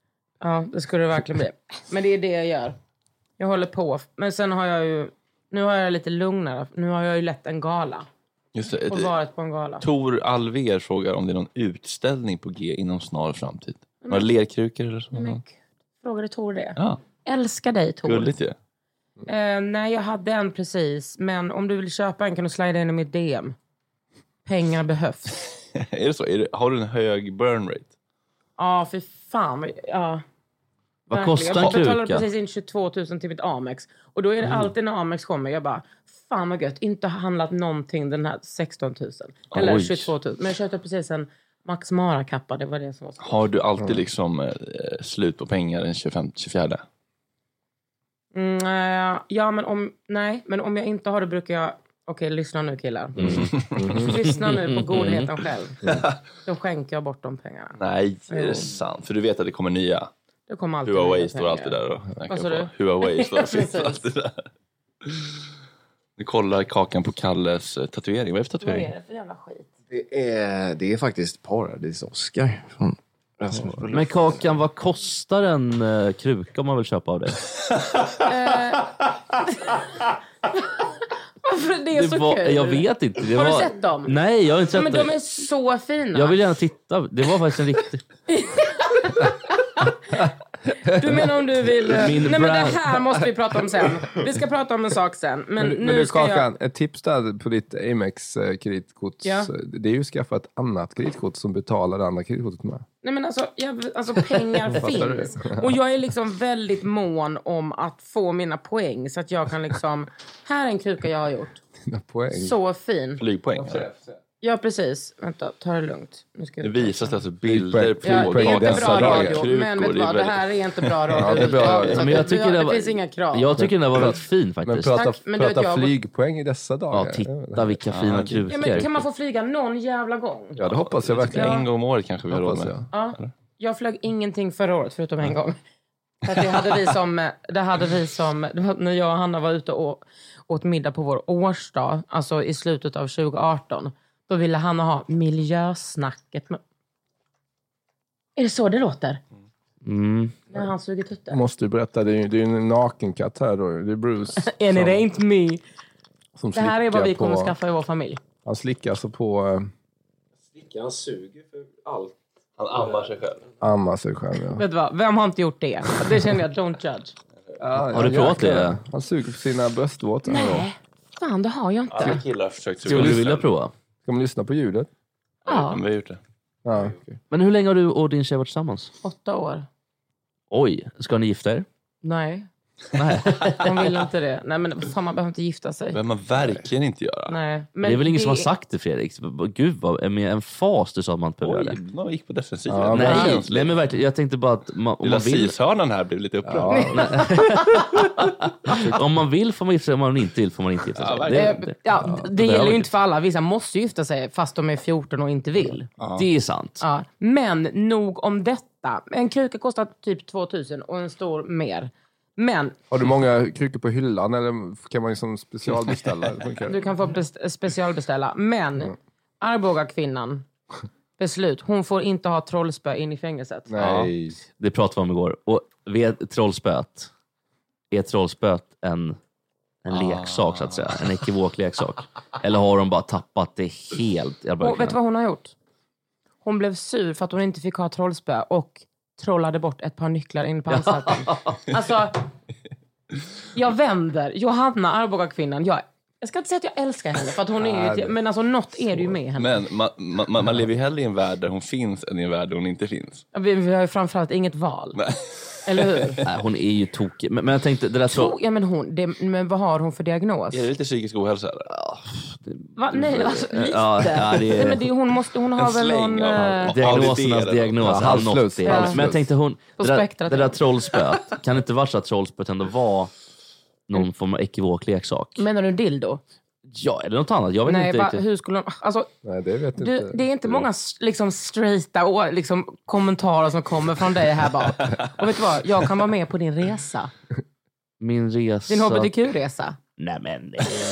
Ja, det skulle det verkligen bli. Men det är det jag gör. Jag håller på. Men sen har jag ju... Nu har jag lite lugnare. Nu har jag ju lett en gala. Just det, Och varit på en gala. Tor Alver frågar om det är någon utställning på G inom snar framtid. Några lerkrukor eller så? Men gud, frågade Tor det? Ja. älskar dig, Tor. Gulligt ju. Eh, nej, jag hade en precis. Men om du vill köpa en kan du slida in i mitt D M. Pengar behövs. Är det så? Är det, har du en hög burn rate? Ja, för fan. Ja. Vad Verkligen. kostar en Jag betalade kruka? precis in tjugotvå tusen till mitt Amex. Och då är det alltid när Amex kommer. Jag bara, fan vad gött. Inte handlat någonting den här sexton tusen. Eller Oj. tjugotvå tusen. Men jag köpte precis en Max Mara-kappa. Det var det som var så. Har du alltid liksom eh, slut på pengar den tjugofemte tjugofjärde? Mm, eh, ja, men om... Nej, men om jag inte har det brukar jag... Okej, lyssna nu killar. Mm. Lyssna nu på godheten själv. Då skänker jag bort de pengarna. Nej, är Jo. det sant? För du vet att det kommer nya. Det kommer alltid Huawei nya står pengar. alltid där. Och Vad sa du? Huawei står Precis. alltid där. Du kollar kakan på Kalles eh, tatuering. Vad är det för Vad är tatuering? det för jävla skit? Det är, det är faktiskt Paradis Oscar från Rasmus. Men Kakan, vad kostar en uh, kruka om man vill köpa av dig? Varför det är Det så var, kul? jag vet inte. Det Har var, du sett dem? Nej, jag har inte Ja, sett men de det. är så fina. Jag vill gärna titta. Det var faktiskt en riktig... Du menar om du vill... Min Nej, men brand. det här måste vi prata om sen. Vi ska prata om en sak sen. Men, Men, nu men du ska Kakan, jag... ett tips där på ditt Amex-kreditkort. Ja. Det är ju att skaffa ett annat kreditkort som betalar det andra kreditkortet med. Nej, men alltså, jag, alltså pengar Fattar du? finns. Och jag är liksom väldigt mån om att få mina poäng. Så att jag kan liksom... Här är en kruka jag har gjort. Dina poäng. Så fin. Flygpoäng. eller? Ja, precis. Vänta, ta det lugnt. Nu ska Det vi... visas alltså bilder på Ja, det är inte Kakans bra radio, krukor. men vet du vad, det här är inte bra radio. Ja, det är bra radio. Så Men jag det, tycker det, det var- finns inga krav. Jag tycker den var väldigt fin Men faktiskt. prata, Tack, men du vet, prata jag- flygpoäng i dessa dagar. Ja, titta vilka fina krukor. Ja, men kan man få flyga någon jävla gång? Ja, det hoppas jag verkligen. En gång om året kanske vi har råd Hoppas med. jag. Ja. Jag flög ingenting förra året förutom en gång. För att det hade vi som, det hade vi som det var när jag och Hanna var ute och åt middag på vår årsdag, alltså i slutet av tjugo arton. Då ville Hanna ha miljösnacket. Med... Är det så det låter? Mm. När han suger tutte? Måste du berätta, det är ju det är ju en nakenkatt här då. Det är Bruce. And it ain't me. som Det här är vad vi slickar kommer på, skaffa i vår familj. Han slickar alltså på äh, Han suger för allt. Han ammar sig själv. amma sig själv. Ja. Vet du vad? Vem har inte gjort det? Det känner jag, don't judge. Ja, Har du ja, provat jäklar. det? Han suger på sina bröstvårtor. här då. Nej, fan det har jag inte. Alla killar har försökt Skulle du vilja prova? Ska man lyssna på ljudet? Ja, men vi har gjort det. Ja, okej. Men hur länge har du och din tjej varit tillsammans? Åtta år. Oj, ska ni gifta er? Nej, Nej. de vill inte det. Nej, men fan, man behöver inte gifta sig. Det behöver man verkligen inte göra. Nej, men det är väl ingen som har sagt det, Fredrik? Gud, vad, med en fas du sa att man inte behöver Oj, göra det. man gick på defensiven. Ja, Nej, Känsligt. nej, men verkligen. Jag tänkte bara att man, om, Lilla man vill, sishörnan här blev lite upprörd. Ja, om man vill får man gifta sig, om man inte vill får man inte gifta sig. Ja, det, verkligen. det, Ja, det det gäller har- ju inte för alla. Vissa måste ju gifta sig fast de är fjorton och inte vill. det är sant. Ja. Men nog om detta. En kruka kostar typ två tusen och en stor mer. Men har du många krukor på hyllan eller kan man liksom specialbeställa? Eller funkar det? du kan få best- specialbeställa. Men Arboga kvinnan beslut. Hon får inte ha trollspö in i fängelset. Nej. Det pratade vi om igår. Och vet trollspöet, är trollspöet en, en leksak så att säga? En ekivok leksak? Eller har de bara tappat det helt? Jag bara, Och vet du vad hon har gjort? Hon blev sur för att hon inte fick ha trollspö och trollade bort ett par nycklar in på anstalten. Alltså, jag vänder. Johanna, Arboga-kvinnan, jag, jag ska inte säga att jag älskar henne för att hon är ju, men alltså något är det ju med henne. Men man, man, man lever ju hellre i en värld där hon finns än i en värld där hon inte finns. Vi, vi har ju framförallt inget val. Nej. Eller hur? nej, hon är ju tokig. Men, men jag tänkte, det där så... Tro, ja, men, hon, det, men vad har hon för diagnos? Är det lite psykisk ohälsa eller? Va? Nej, alltså lite. Ja, ja, det är- Nej, men det, hon, måste, hon har En väl släng någon... av- eh, av- Diagnosernas Ja, diagnos. Ja, Ja, halsfluss, något det. halsfluss. Men jag tänkte hon, På det där, spektrat, det där ja. trollspöet, kan det inte vara så att trollspöet ändå var någon form av ekivok leksak? Menar du dildo? Ja, eller något annat. Jag vet Nej, inte va, riktigt. hur skulle hon... Alltså, Nej, det vet du, inte. det är inte många s- liksom, straighta och, liksom, kommentarer som kommer från dig här bak. Och vet du vad? Jag kan vara med på din resa. Min resa... Din hbtq-resa. Nej men...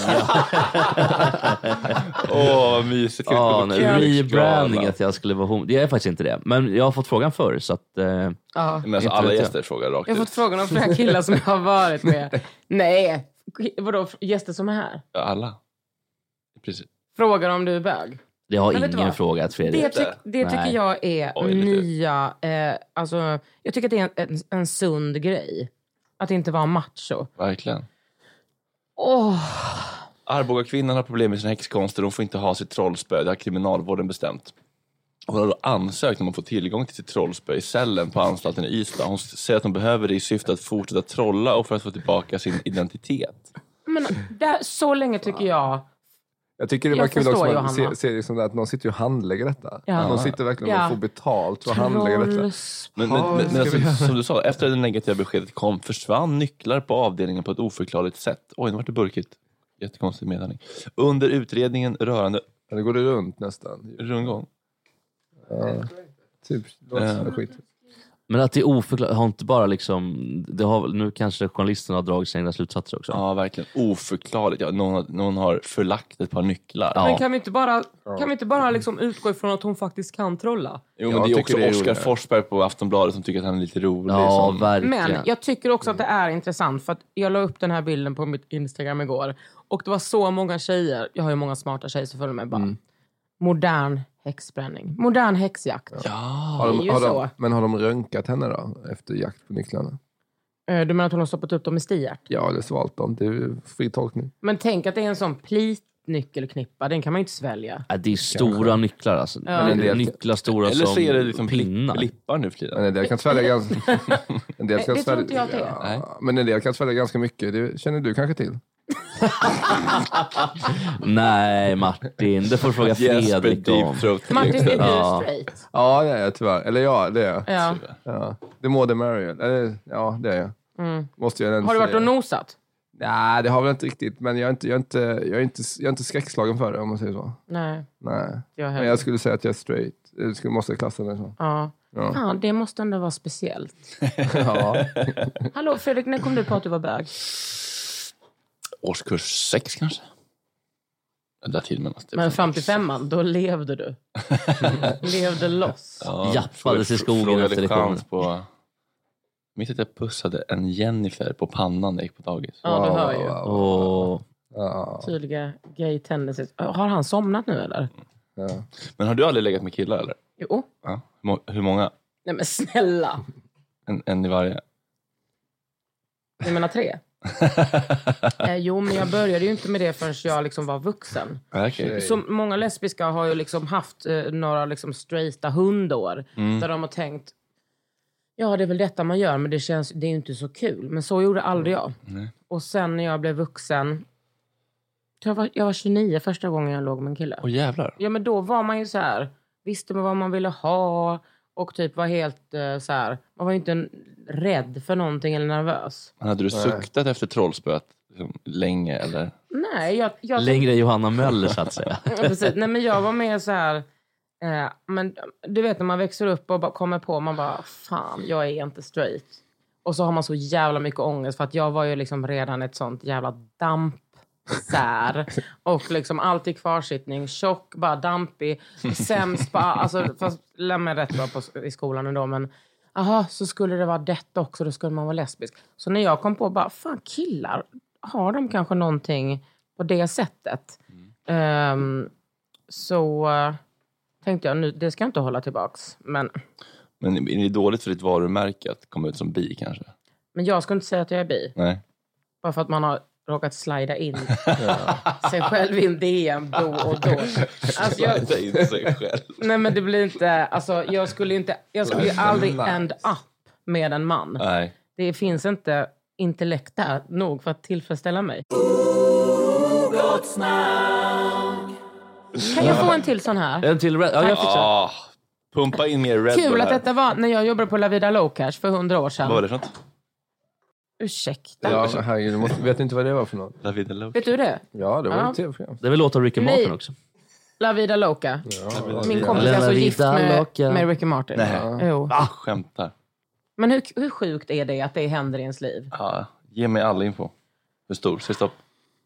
Åh, vad mysigt. Ja, Kul. nej, rebranding Kul. att jag skulle vara homo. Det är faktiskt inte det. Men jag har fått frågan förr så att... Eh, Ja. Men alltså, Inte alla vet jag. gäster frågar rakt Jag har ut. fått frågan av flera killar som jag har varit med. Nej, vadå gäster som är här? Ja, alla. Precis. Frågar om du är bög. det har Men vet du ingen vad? frågat Fredrik. Det, tyck, det Nej. tycker jag är Oj, lite. nya... Eh, alltså, jag tycker att det är en, en, en sund grej. Att inte vara macho. Verkligen. Åh... Arboga kvinnan har problem med sina häxkonster. Hon får inte ha sitt trollspö. Det har kriminalvården bestämt. Hon har då ansökt om att få tillgång till sitt trollspö i cellen på anstalten i Ystad. Hon säger att hon behöver det i syfte att fortsätta trolla och för att få tillbaka sin identitet. Men där, så länge tycker jag... Jag tycker det var kul också att se, se liksom att någon sitter och handlägger detta. Ja. Någon sitter verkligen och Ja. får betalt för att handlägga detta. Men, men, men, men alltså, som du sa, efter det negativa beskedet kom försvann nycklar på avdelningen på ett oförklarligt sätt. Oj, nu vart det burkigt. Jättekonstig meddelning. Under utredningen rörande... Det går det runt nästan. Rundgång. Ja, typ. Låter skit. Men att det är oförklarat, har inte bara liksom, det har, nu kanske journalisterna har dragit sina egna också. Ja, verkligen. Oförklarligt. Ja, någon, har, någon har förlagt ett par nycklar. Ja. Men kan vi inte bara, kan vi inte bara liksom utgå ifrån att hon faktiskt kan trolla? Jo, men Jag det är tycker också det är Oskar roligt. Forsberg på Aftonbladet som tycker att han är lite rolig. Ja, som... verkligen. Men jag tycker också att det är intressant för att jag la upp den här bilden på mitt Instagram igår och det var så många tjejer, jag har ju många smarta tjejer som följer mig bara, mm. modern häxbränning, modern häxjakt. Ja. Har Det är de, ju har så. de, men har de röntgat henne då? Efter jakt på nycklarna? Eh, Du menar att hon har stoppat upp dem i stiart? Ja, eller svalt dem. Det är ju fri tolkning. Men tänk att det är en sån plitnyckelknippa, den kan man ju inte svälja. Ja, det är stora nycklar alltså. Ja. Men en del- nycklar stora Eller så som är det liksom pinnar. blippar nu för tiden. Men en del kan svälja ganska... En del Det- kan det tror svälja, inte jag att det är. Nej. ja, men en del kan svälja ganska mycket. Det känner du kanske till? Nej, Martin, det får du fråga Jesper Fredrik om. Deep Throat. Martin, är du Ja. straight? Ja, det är jag tyvärr. Eller ja, det är jag. Ja. Ja. Det må det Mary. Eller, ja, det är jag. Mm. Måste jag ändå Har du varit säga. och nosat? Nej, det har väl inte riktigt. Men jag är inte, jag är inte, jag är inte, jag är inte skräckslagen för det, om man säger så. Nej, Nej. jag Men heller. jag skulle säga att jag är straight. Jag skulle, måste klassa mig så. Ja. Ja. Fan, det måste ändå vara speciellt. Ja. Hallå Fredrik, när kom du på att du var bög? Årskurs sex kanske? Där till med något. Men fram till femman, då levde du. Levde loss. Ja, Jappades i skogen frågade efter lektionen. chans på... Mitt att jag pussade en Jennifer på pannan när jag gick på dagis. Ja, du hör ju. Och Ja. Tydliga gay tendencies. Har han somnat nu eller? Ja. Men har du aldrig legat med killar eller? Jo. Ja. Hur må- Hur många? Nej men snälla. En, en i varje? Jag menar tre. eh, jo, men jag började ju inte med det förrän jag liksom var vuxen. Okej. Så många lesbiska har ju liksom haft eh, några liksom straighta hundår. Mm. Där de har tänkt, ja det är väl detta man gör, men det känns, det är ju inte så kul. Men så gjorde aldrig jag. Nej. Och sen när jag blev vuxen, jag var, jag var tjugonio första gången jag låg med en kille. Åh jävlar. Ja men då var man ju så här, visste man vad man ville ha och typ var helt eh, så här, man var ju inte en, rädd för någonting eller nervös. Men hade du suktat efter trollspöet liksom, länge eller? Nej, jag... jag längre Johanna Möller så att säga. Ja, precis. Nej men jag var mer så här, eh, men du vet när man växer upp och bara kommer på, man bara, fan jag är inte straight. Och så har man så jävla mycket ångest för att jag var ju liksom redan ett sånt jävla damp. Sär. Och liksom alltid kvarsittning, tjock, bara dampig, sämst på, alltså fast lämnade rätt bra på, i skolan ändå, men aha, så skulle det vara detta också, då skulle man vara lesbisk. Så när jag kom på bara, fan killar, har de kanske någonting på det sättet? Mm. Um, så uh, tänkte jag, nu, det ska jag inte hålla tillbaks. Men, Men är det dåligt för ditt varumärke att komma ut som bi kanske? men jag skulle inte säga att jag är bi. Nej. Bara för att man har råkat slida in sig själv i en D M då och då. Alltså jag, Slida in sig själv. nej men det blir inte, alltså jag skulle inte, jag skulle ju aldrig end up med en man. Nej. Det finns inte intellekt där nog för att tillfredsställa mig. Kan jag få en till sån här? En till Red. Ja, jag fixar. Ah, pumpa in mer Red Kul Bull att här. detta var när jag jobbade på La Vida Locash för hundra år sedan. Vad var det för något? Ursäkta. Ja, men herregud, du måste, vet inte vad det var för något. La Vida Loca. Vet du det? Ja, det var Ja. ett tv-program. Det är väl låt av Ricky Nej. Martin också. La Vida Loca. Ja, Min ja. kompis är La alltså gift Vida med, Loca. med Ricky Martin. Nej. Jo. Ah, skämtar. Men hur, hur sjukt är det att det händer i ens liv? Ja, ge mig all info. Hur stor? Säg stopp.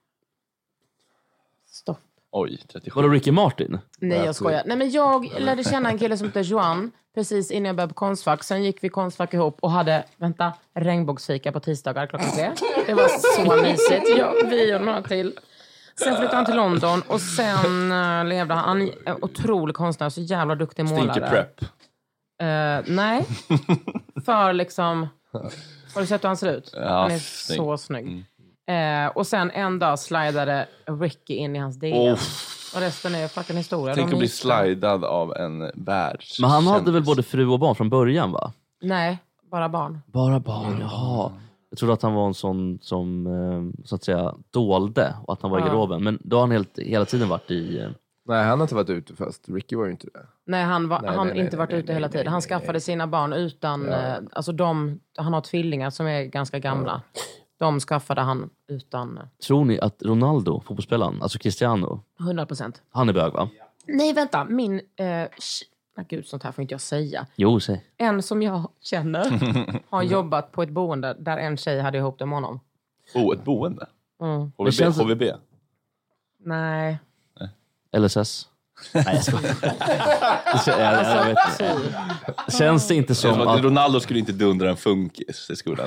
Stopp. Oj, trettiosju. Var det Ricky Martin? Nej, jag skojar. Nej, men jag lärde känna en kille som heter Johan precis innan jag började på Konstfack. Sen gick vi Konstfack ihop och hade, vänta, regnbågsfika på tisdagar klockan tre. Det var så mysigt. Ja, vi och några till. Sen flyttade han till London och sen uh, levde han. Han är en otrolig konstnär, så jävla duktig målare. Stinker prep. Uh, nej. För liksom... Har du sett hur han ser ut? Ja, han är snygg. så snygg. Mm. Eh, och sen en dag slidade Ricky in i hans D M. Oh. Och resten är fucking historia. Tänk De att bli gifta. slidad av en världs. Men han hade väl både fru och barn från början, va? Nej, bara barn. Bara barn, jaha. Jag trodde att han var en sån som eh, så att säga dolde och att han var i Ja. garderoben. Men då har han helt, hela tiden varit i... Eh... Nej, han har inte varit ute först. Ricky var ju inte det. Nej, han var Nej, han nej, nej, inte varit nej, ute nej, hela nej, tiden. nej, Han nej, skaffade nej. sina barn utan... Ja. Eh, alltså de, han har tvillingar som är ganska gamla. De skaffade han utan... eh, Tror ni att Ronaldo, fotbollsspelaren, alltså Cristiano, hundra procent. han är bög, va? Nej, vänta. Min... Eh, sh- nej, gud, sånt här får inte jag säga. Jo, säg. En som jag känner har jobbat på ett boende där en tjej hade ihop det med honom. Oh, ett boende? Mm. H V B? känns- H V B? Nej. L S S. Nej, jag skojar. jag, jag, jag vet inte. Känns det inte som att... Ronaldo skulle inte dundra en funkis i skolan.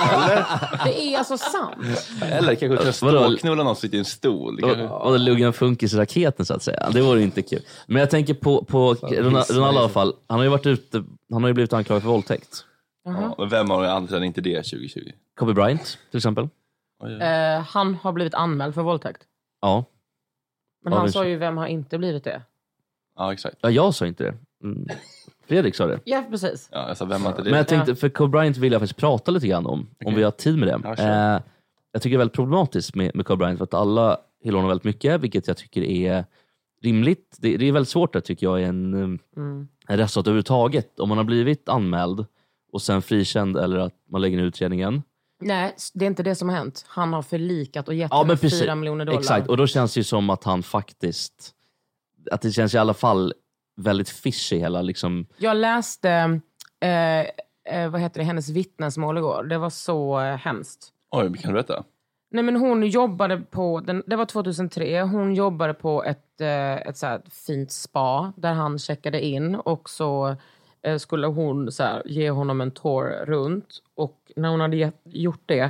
Det är alltså sant. Eller kanske testa Vadå? att knulla någon som sitter i en stol. Det kanske- Och, och lugga en funkis i raketen, så att säga. Det vore inte kul. Men jag tänker på, på Ronaldo, Ronaldo i alla fall. Han har ju varit ute, han har ju blivit anklagad för våldtäkt. Ja, men vem har använt inte det tjugo tjugo? Kobe Bryant, till exempel. Oj, oj. Eh, han har blivit anmäld för våldtäkt. Ja. Men Ja, han men- sa ju vem har inte blivit det. Ja, exakt. Ja, jag sa inte det. Mm. Fredrik sa det. Ja, precis. Ja, alltså, vem har inte det? Men jag tänkte, för Kobe Bryant vill jag faktiskt prata lite grann om. Om Okej. vi har tid med det. Ja, kör. eh, jag tycker det är väldigt problematiskt med, med Kobe Bryant för att alla hyllar honom väldigt mycket, vilket jag tycker är rimligt. Det, det är väldigt svårt att tycker jag i en, Mm. en rättsstat överhuvudtaget. Om man har blivit anmäld och sen frikänd eller att man lägger ner utredningen. Nej, det är inte det som har hänt. Han har förlikat och gett Ja, honom men precis. fyra miljoner dollar. Exakt, och då känns det ju som att han faktiskt, att det känns i alla fall väldigt fishy hela liksom. Jag läste eh, eh, vad heter det, hennes vittnesmål igår. Det var så eh, hemskt. Oj, kan du berätta? Nej, men hon jobbade på, den, det var tjugohundratre, hon jobbade på ett, eh, ett så här fint spa där han checkade in och så eh, skulle hon så här, ge honom en tour runt och när hon hade gett, gjort det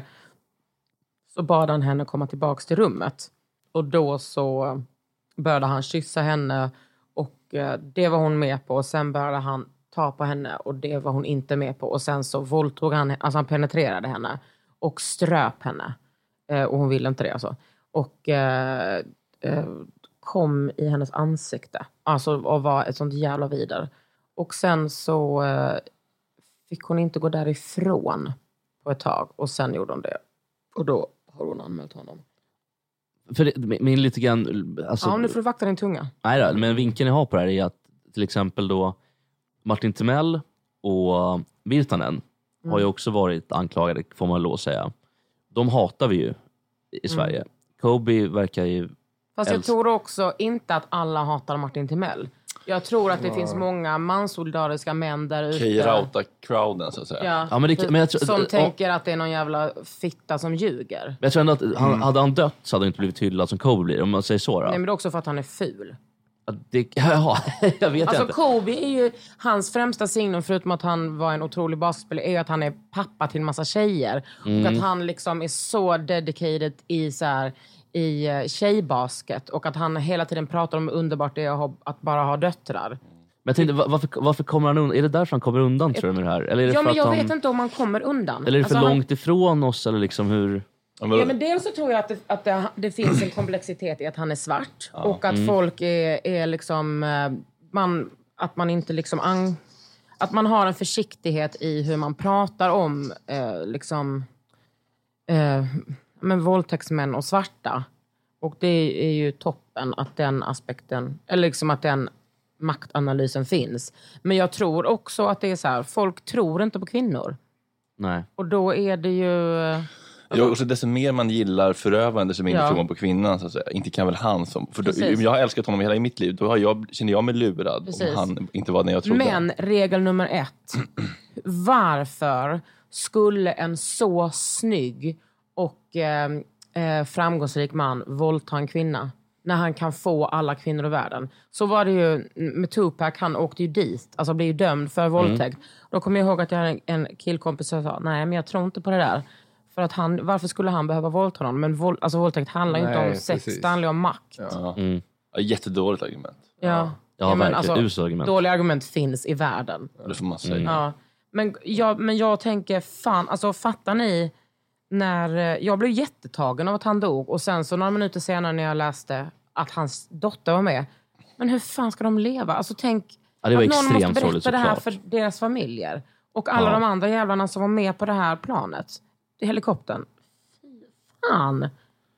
så bad han henne komma tillbaks till rummet och då så började han kyssa henne och eh, det var hon med på och sen började han ta på henne och det var hon inte med på och sen så våldtog han, alltså han penetrerade henne och ströp henne. Eh, och hon ville inte det alltså. Och eh, eh, kom i hennes ansikte. Alltså och var ett sånt jävla vidare. Och sen så eh, fick hon inte gå därifrån på ett tag. Och sen gjorde hon det. Och då har hon anmält honom. För det, min lite grann, alltså, Ja, nu får du vakta din tunga. nej då, men vinkeln jag har på det här är att till exempel då Martin Timell och Virtanen Mm. har ju också varit anklagade, får man lov att säga. De hatar vi ju i Sverige. Mm. Kobe verkar ju... Fast jag Älskar. tror också inte att alla hatar Martin Timell. Jag tror att det finns många mansolidariska män där ute. K-rauta crowden så att säga. Ja, Ja, men det- men jag tror- som och- tänker att det är någon jävla fitta som ljuger. Men jag tror ändå att han, hade han dött så hade han inte blivit hyllad som Kobe blir, om man säger så. Då. Nej, men det är också för att han är ful. Ja, det, ja, jag vet Alltså inte. Kobe är ju, hans främsta signum förutom att han var en otrolig basketspelare är ju att han är pappa till en massa tjejer. Mm. Och att han liksom är så dedicated i så här, i eh, tjejbasket. Och att han hela tiden pratar om hur underbart det är att, ha, att bara ha döttrar. Men jag tänkte, va- varför, varför kommer han undan? Är det därför han kommer undan tror du med det här? Eller är det Ja, för men att jag han, vet inte om han kommer undan. Eller är det för Alltså, han- långt ifrån oss? Eller liksom hur... Ja, men, Ja, men dels så tror jag att det, att det, det finns en komplexitet i att han är svart. Och att Mm. folk är, är liksom... eh, Man, att man inte liksom... An, att man har en försiktighet i hur man pratar om eh, liksom... Eh, men våldtäktsmän och svarta. Och det är ju toppen att den aspekten... Eller liksom att den maktanalysen finns. Men jag tror också att det är så här... Folk tror inte på kvinnor. Nej. Och då är det ju... eh, ja, och så desto mer man gillar förövaren, desto mindre Ja. tror man på kvinnan. Så att säga. Inte kan väl han som... För då, Precis. om jag har älskat honom hela mitt liv, då har jag, känner jag mig lurad Precis. om han inte var den jag trodde. Men regel nummer ett. Varför skulle en så snygg och eh, eh, framgångsrik man våldta en kvinna? När han kan få alla kvinnor i världen. Så var det ju med Tupac, han åkte ju dit. Alltså blev ju dömd för våldtäkt. Då kommer jag ihåg att jag hade en, en killkompis som sa, nej men jag tror inte på det där. För att han, varför skulle han behöva våldta någon? Men våld, alltså våldtäkt handlar ju inte Nej, om sex, precis. det handlar ju om makt. Ja. Mm. Ja, jättedåligt argument. Ja, Ja, verkligen. Uselt argument. Dåliga argument finns i världen. Det får man säga. Mm. Ja. Men jag, men jag tänker, fan, alltså fattar ni när jag blev jättetagen av att han dog och sen så några minuter senare när jag läste att hans dotter var med. Men hur fan ska de leva? Alltså tänk ja, det var att någon måste berätta sorgligt, det här för deras familjer. Och alla ja. de andra jävlarna som var med på det här planet. I helikoptern. Fy fan.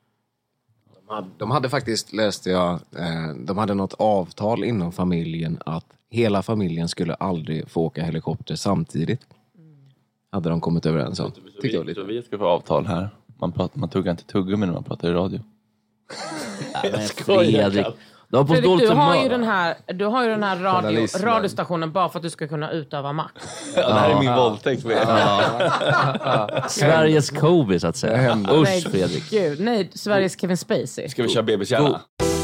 De hade faktiskt, läste jag, de hade något avtal inom familjen att hela familjen skulle aldrig få åka helikopter samtidigt. Hade de kommit överens om. Så vi, lite. Så vi ska få avtal här. Man, pratar, man tuggar inte tuggummi när man pratar i radio. Nej, men Fredrik. Du har, Fredrik, du har ju den här, du har ju den här radio, radiostationen bara för att du ska kunna utöva makt. Ja, det här är min våldtäkt. Ja. Sveriges Kobe så att säga. Usch, Fredrik. Gud, nej, Sveriges Kevin Spacey. Ska vi köra bebishjärna?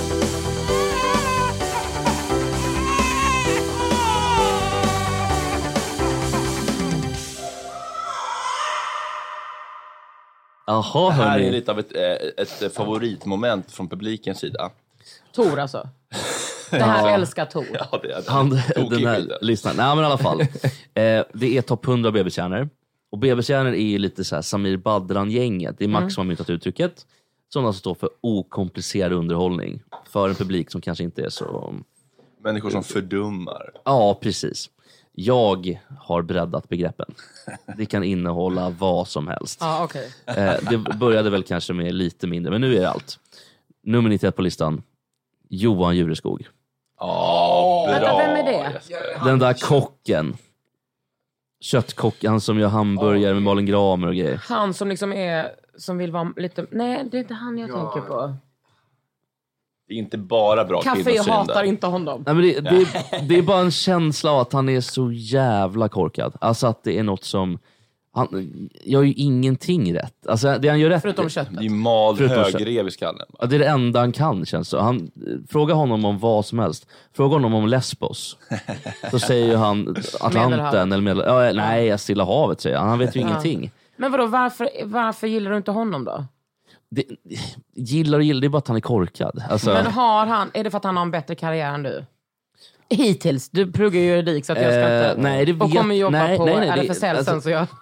Jaha, det här är lite av ett, ett favoritmoment från publikens sida. Tor alltså. Det här ja. älskar Tor. Ja, det är det. Han, den här listan. Nej men i alla fall. eh, det är topp hundra bebishjärnor. Och bebishjärnor är ju lite så här Samir Badran-gänget. Det är Max mm. som har myntat uttrycket. Som alltså står för okomplicerad underhållning. För en publik som kanske inte är så... Människor som fördummar. Ja, precis. Jag har breddat begreppen. Det kan innehålla vad som helst. Ah, okay. eh, det började väl kanske med lite mindre. Men nu är det allt. Nummer nittioett på listan. Johan Jureskog. Ja, oh, bra. Vem är det? Den där kocken. Köttkocken, han som gör hamburgare med Malin Gramer och grejer. Han som liksom är, som vill vara lite... Nej, det är inte han jag ja. tänker på. Det är inte bara bra Kaffe, jag hatar inte honom. Nej, men det, det, det är bara en känsla av att han är så jävla korkad. Alltså att det är något som... Han gör ju ingenting rätt. Alltså det han gör rätt... Förutom köttet. Det är mal högrev i skallen. Ja, det är det enda han kan, känns så. Han, fråga honom om vad som helst. Fråga honom om Lesbos. Så säger ju han Atlanten eller Medel... Ja, nej, Stilla havet säger han. Han vet ju ja. ingenting. Men vadå, varför, varför gillar du inte honom då? Det, gillar och gillar, det är bara att han är korkad. Alltså... Men har han... Är det för att han har en bättre karriär än du? Hittills, du pluggar ju juridik så att jag ska inte... Uh, nej, det vet... Och kommer jobba nej, på nej, nej, R F S L alltså... sen så jag...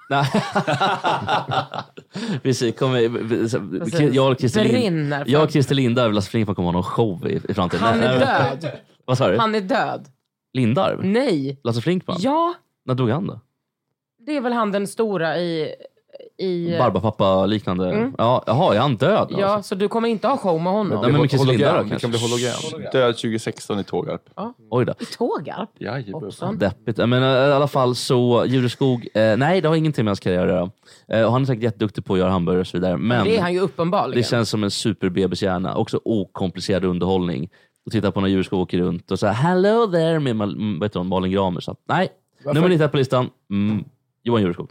Precis, kommer... Jag och Christer Lind... Jag och Christer Lindarw, Lasse Flink kommer ha någon show i, i framtiden. Han är död. Vad sa du? Han är död. Lindarw? Nej. Lasse Flinkman? Ja. När dog han då? Det är väl han den stora i... i... Barbapappa liknande. Mm. Ja, jaha, är han död? Ja, alltså? Så du kommer inte ha show med honom? Nej, men med Christer Lindarw det kan bli hologram. Död tjugo sexton i Tågarp. Ja. Oj då. I Tågarp? Ja, deppigt. Men i alla fall så, Jureskog, eh, nej det har ingenting med hans karriär att göra. Eh, och han är säkert jätteduktig på att göra hamburgare och så vidare. Men det är han ju uppenbarligen. Det känns som en super-bebishjärna. Också okomplicerad underhållning. Och titta på när Jureskog åker runt och så här, hello there med Mal- vet du, Malin Gramer. Så att, nej, varför? Nummer nittioett på listan, mm, Johan Jureskog.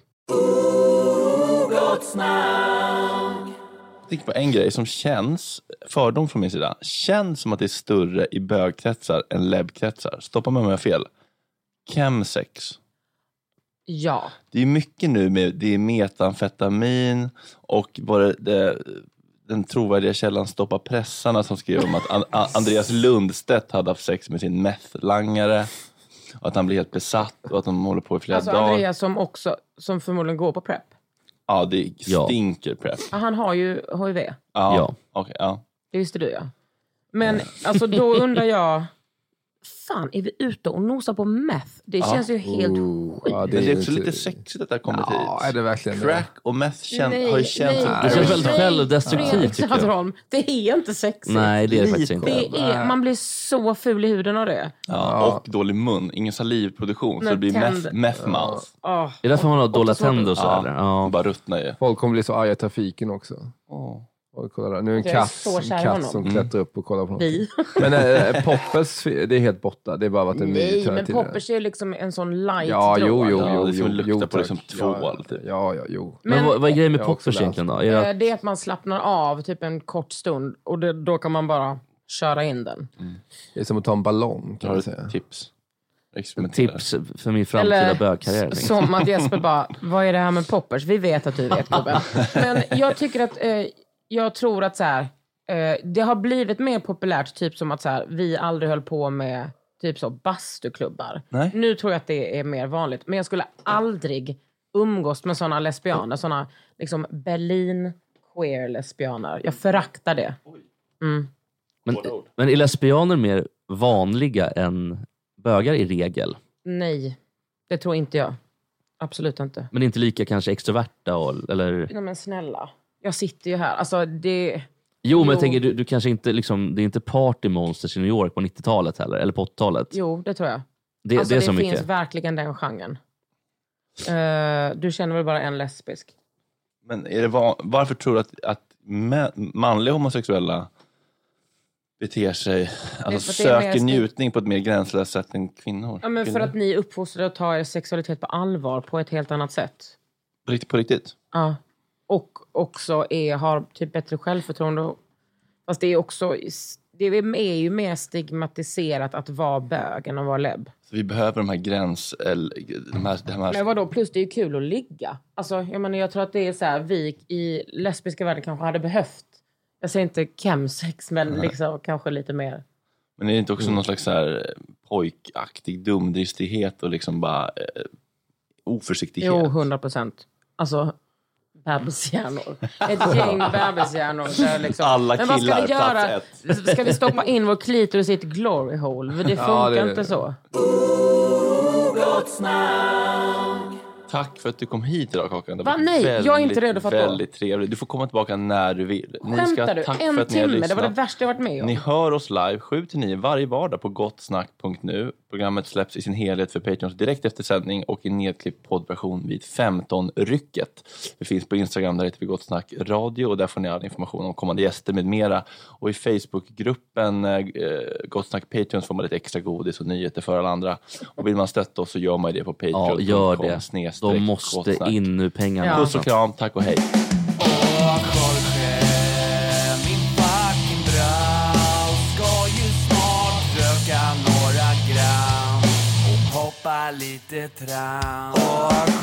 Jag tänker på en grej som känns, fördom från min sida, känns som att det är större i bögkretsar än lebbkretsar. Stoppa mig om jag har fel. Chemsex. Ja. Det är mycket nu med, det är metamfetamin och bara det, den trovärdiga källan Stoppa pressarna som skrev om att An- Andreas Lundstedt hade haft sex med sin methlangare. Och att han blir helt besatt och att de håller på i flera alltså dagar. Andreas som också, som förmodligen går på prep. Ja, det stinker ja. prep. Han har ju H I V. Ja, ja. Okay, ja. Det visste du, ja. Men alltså då undrar jag, fan, är vi ute och nosar på meth? Det ja. känns ju helt oh, sjukt. Ja, det, är det är också lite sexigt att det har kommit ja, hit. Ja, är det verkligen Crack det? Och meth kän- nej, har ju känts... Nej, det känns väldigt självdestruktivt tycker jag. Det är inte sexigt. Nej, det är det faktiskt inte. Det är, man blir så ful i huden av det. Ja, och dålig mun. Ingen salivproduktion. Men så det blir meth, meth mouth. Oh. Är det därför man har dåliga tänder och så? Ja, eller? Ja. bara ruttnar ju. Folk kommer bli så arga i trafiken också. Oh. Och kolla där. Nu är en katt, en katt som mm. klättrar upp och kollar på något. Vi. Men äh, Poppers, det är helt borta. Det är bara varit en Nej, men Poppers är liksom en sån light ja, jo, jo, jo, ja, det jo, luktar jo, på liksom tvål. Ja, typ. ja, ja, jo. Men, men vad, vad är grejen med Poppers egentligen då? Är det... det är att man slappnar av typ en kort stund och det, då kan man bara köra in den. Mm. Det är som att ta en ballong, kan har man säga. Tips. Tips för min framtida bögkarriär. Som att Jesper bara, vad är det här med Poppers? Vi vet att du vet, gubben. Men jag tycker att, eh, jag tror att så här, eh, det har blivit mer populärt, typ som att så här, vi aldrig höll på med typ så bastuklubbar. Nej. Nu tror jag att det är mer vanligt. Men jag skulle aldrig umgås med såna lesbianer. Såna liksom Berlin queer lesbianer. Jag föraktar det. Mm. Men, men är lesbianer mer vanliga än bögar i regel? Nej, det tror inte jag. Absolut inte. Men inte lika kanske extroverta? Och, eller... Nej, men snälla. Jag sitter ju här. Alltså det... Jo, men jo. jag tänker, du, du kanske inte liksom, det är inte party monsters i New York på nittiotalet heller, eller på åttiotalet. Jo, det tror jag. Det, alltså, det är det så finns mycket. verkligen den genren. Uh, du känner väl bara en lesbisk? Men är det va- varför tror du att, att ma- manliga homosexuella beter sig, alltså söker st- njutning på ett mer gränslöst sätt än kvinnor? Ja, men för kvinnor. att ni uppfostrar att ta er sexualitet på allvar på ett helt annat sätt. På riktigt? På riktigt? Ja. Och också är, har typ bättre självförtroende. Fast det är också, det är ju mer stigmatiserat att vara bög än att vara lebb. Så vi behöver de här gräns... Eller, de här, de här... Men vadå, plus det är ju kul att ligga. Alltså, jag menar, jag tror att det är så här, vi i lesbiska världen kanske hade behövt, jag säger inte chemsex, men liksom kanske lite mer. Men är det inte också mm. någon slags så här pojkaktig dumdristighet och liksom bara eh, oförsiktighet? Jo, hundra procent. Alltså, bebishjärnor. Ett gäng bebishjärnor. Där liksom. Alla men vad ska killar, vi göra? plats ett. Ska vi stoppa in vår klitoris i ett glory hole? Det funkar Ja, det... inte så. Tack för att du kom hit idag, Kakan. Det Va? var Nej, väldigt, jag är inte redo för att väldigt trevligt. Du får komma tillbaka när du vill. Ni ska Skämtar du? tack En för att ni har timme, lyssnat. det var det värsta jag varit med om. Ni hör oss live sju till nio varje vardag på gottsnack punkt nu. Programmet släpps i sin helhet för Patreons direkt efter sändning och i nedklippt poddversion vid femton-rycket. Det finns på Instagram, där heter vi Gottsnack Radio, och där får ni all information om kommande gäster med mera. Och i Facebookgruppen eh, Gottsnack Patreons får man lite extra godis och nyheter för alla andra. Och vill man stötta oss så gör man det på Patreon. Ja, gör det. De måste in nu pengarna. Ja. Puss och kram, tack och hej. Åh, Jorge, min fucking bror ska ju snart röka några gram och hoppa lite tram. Åh,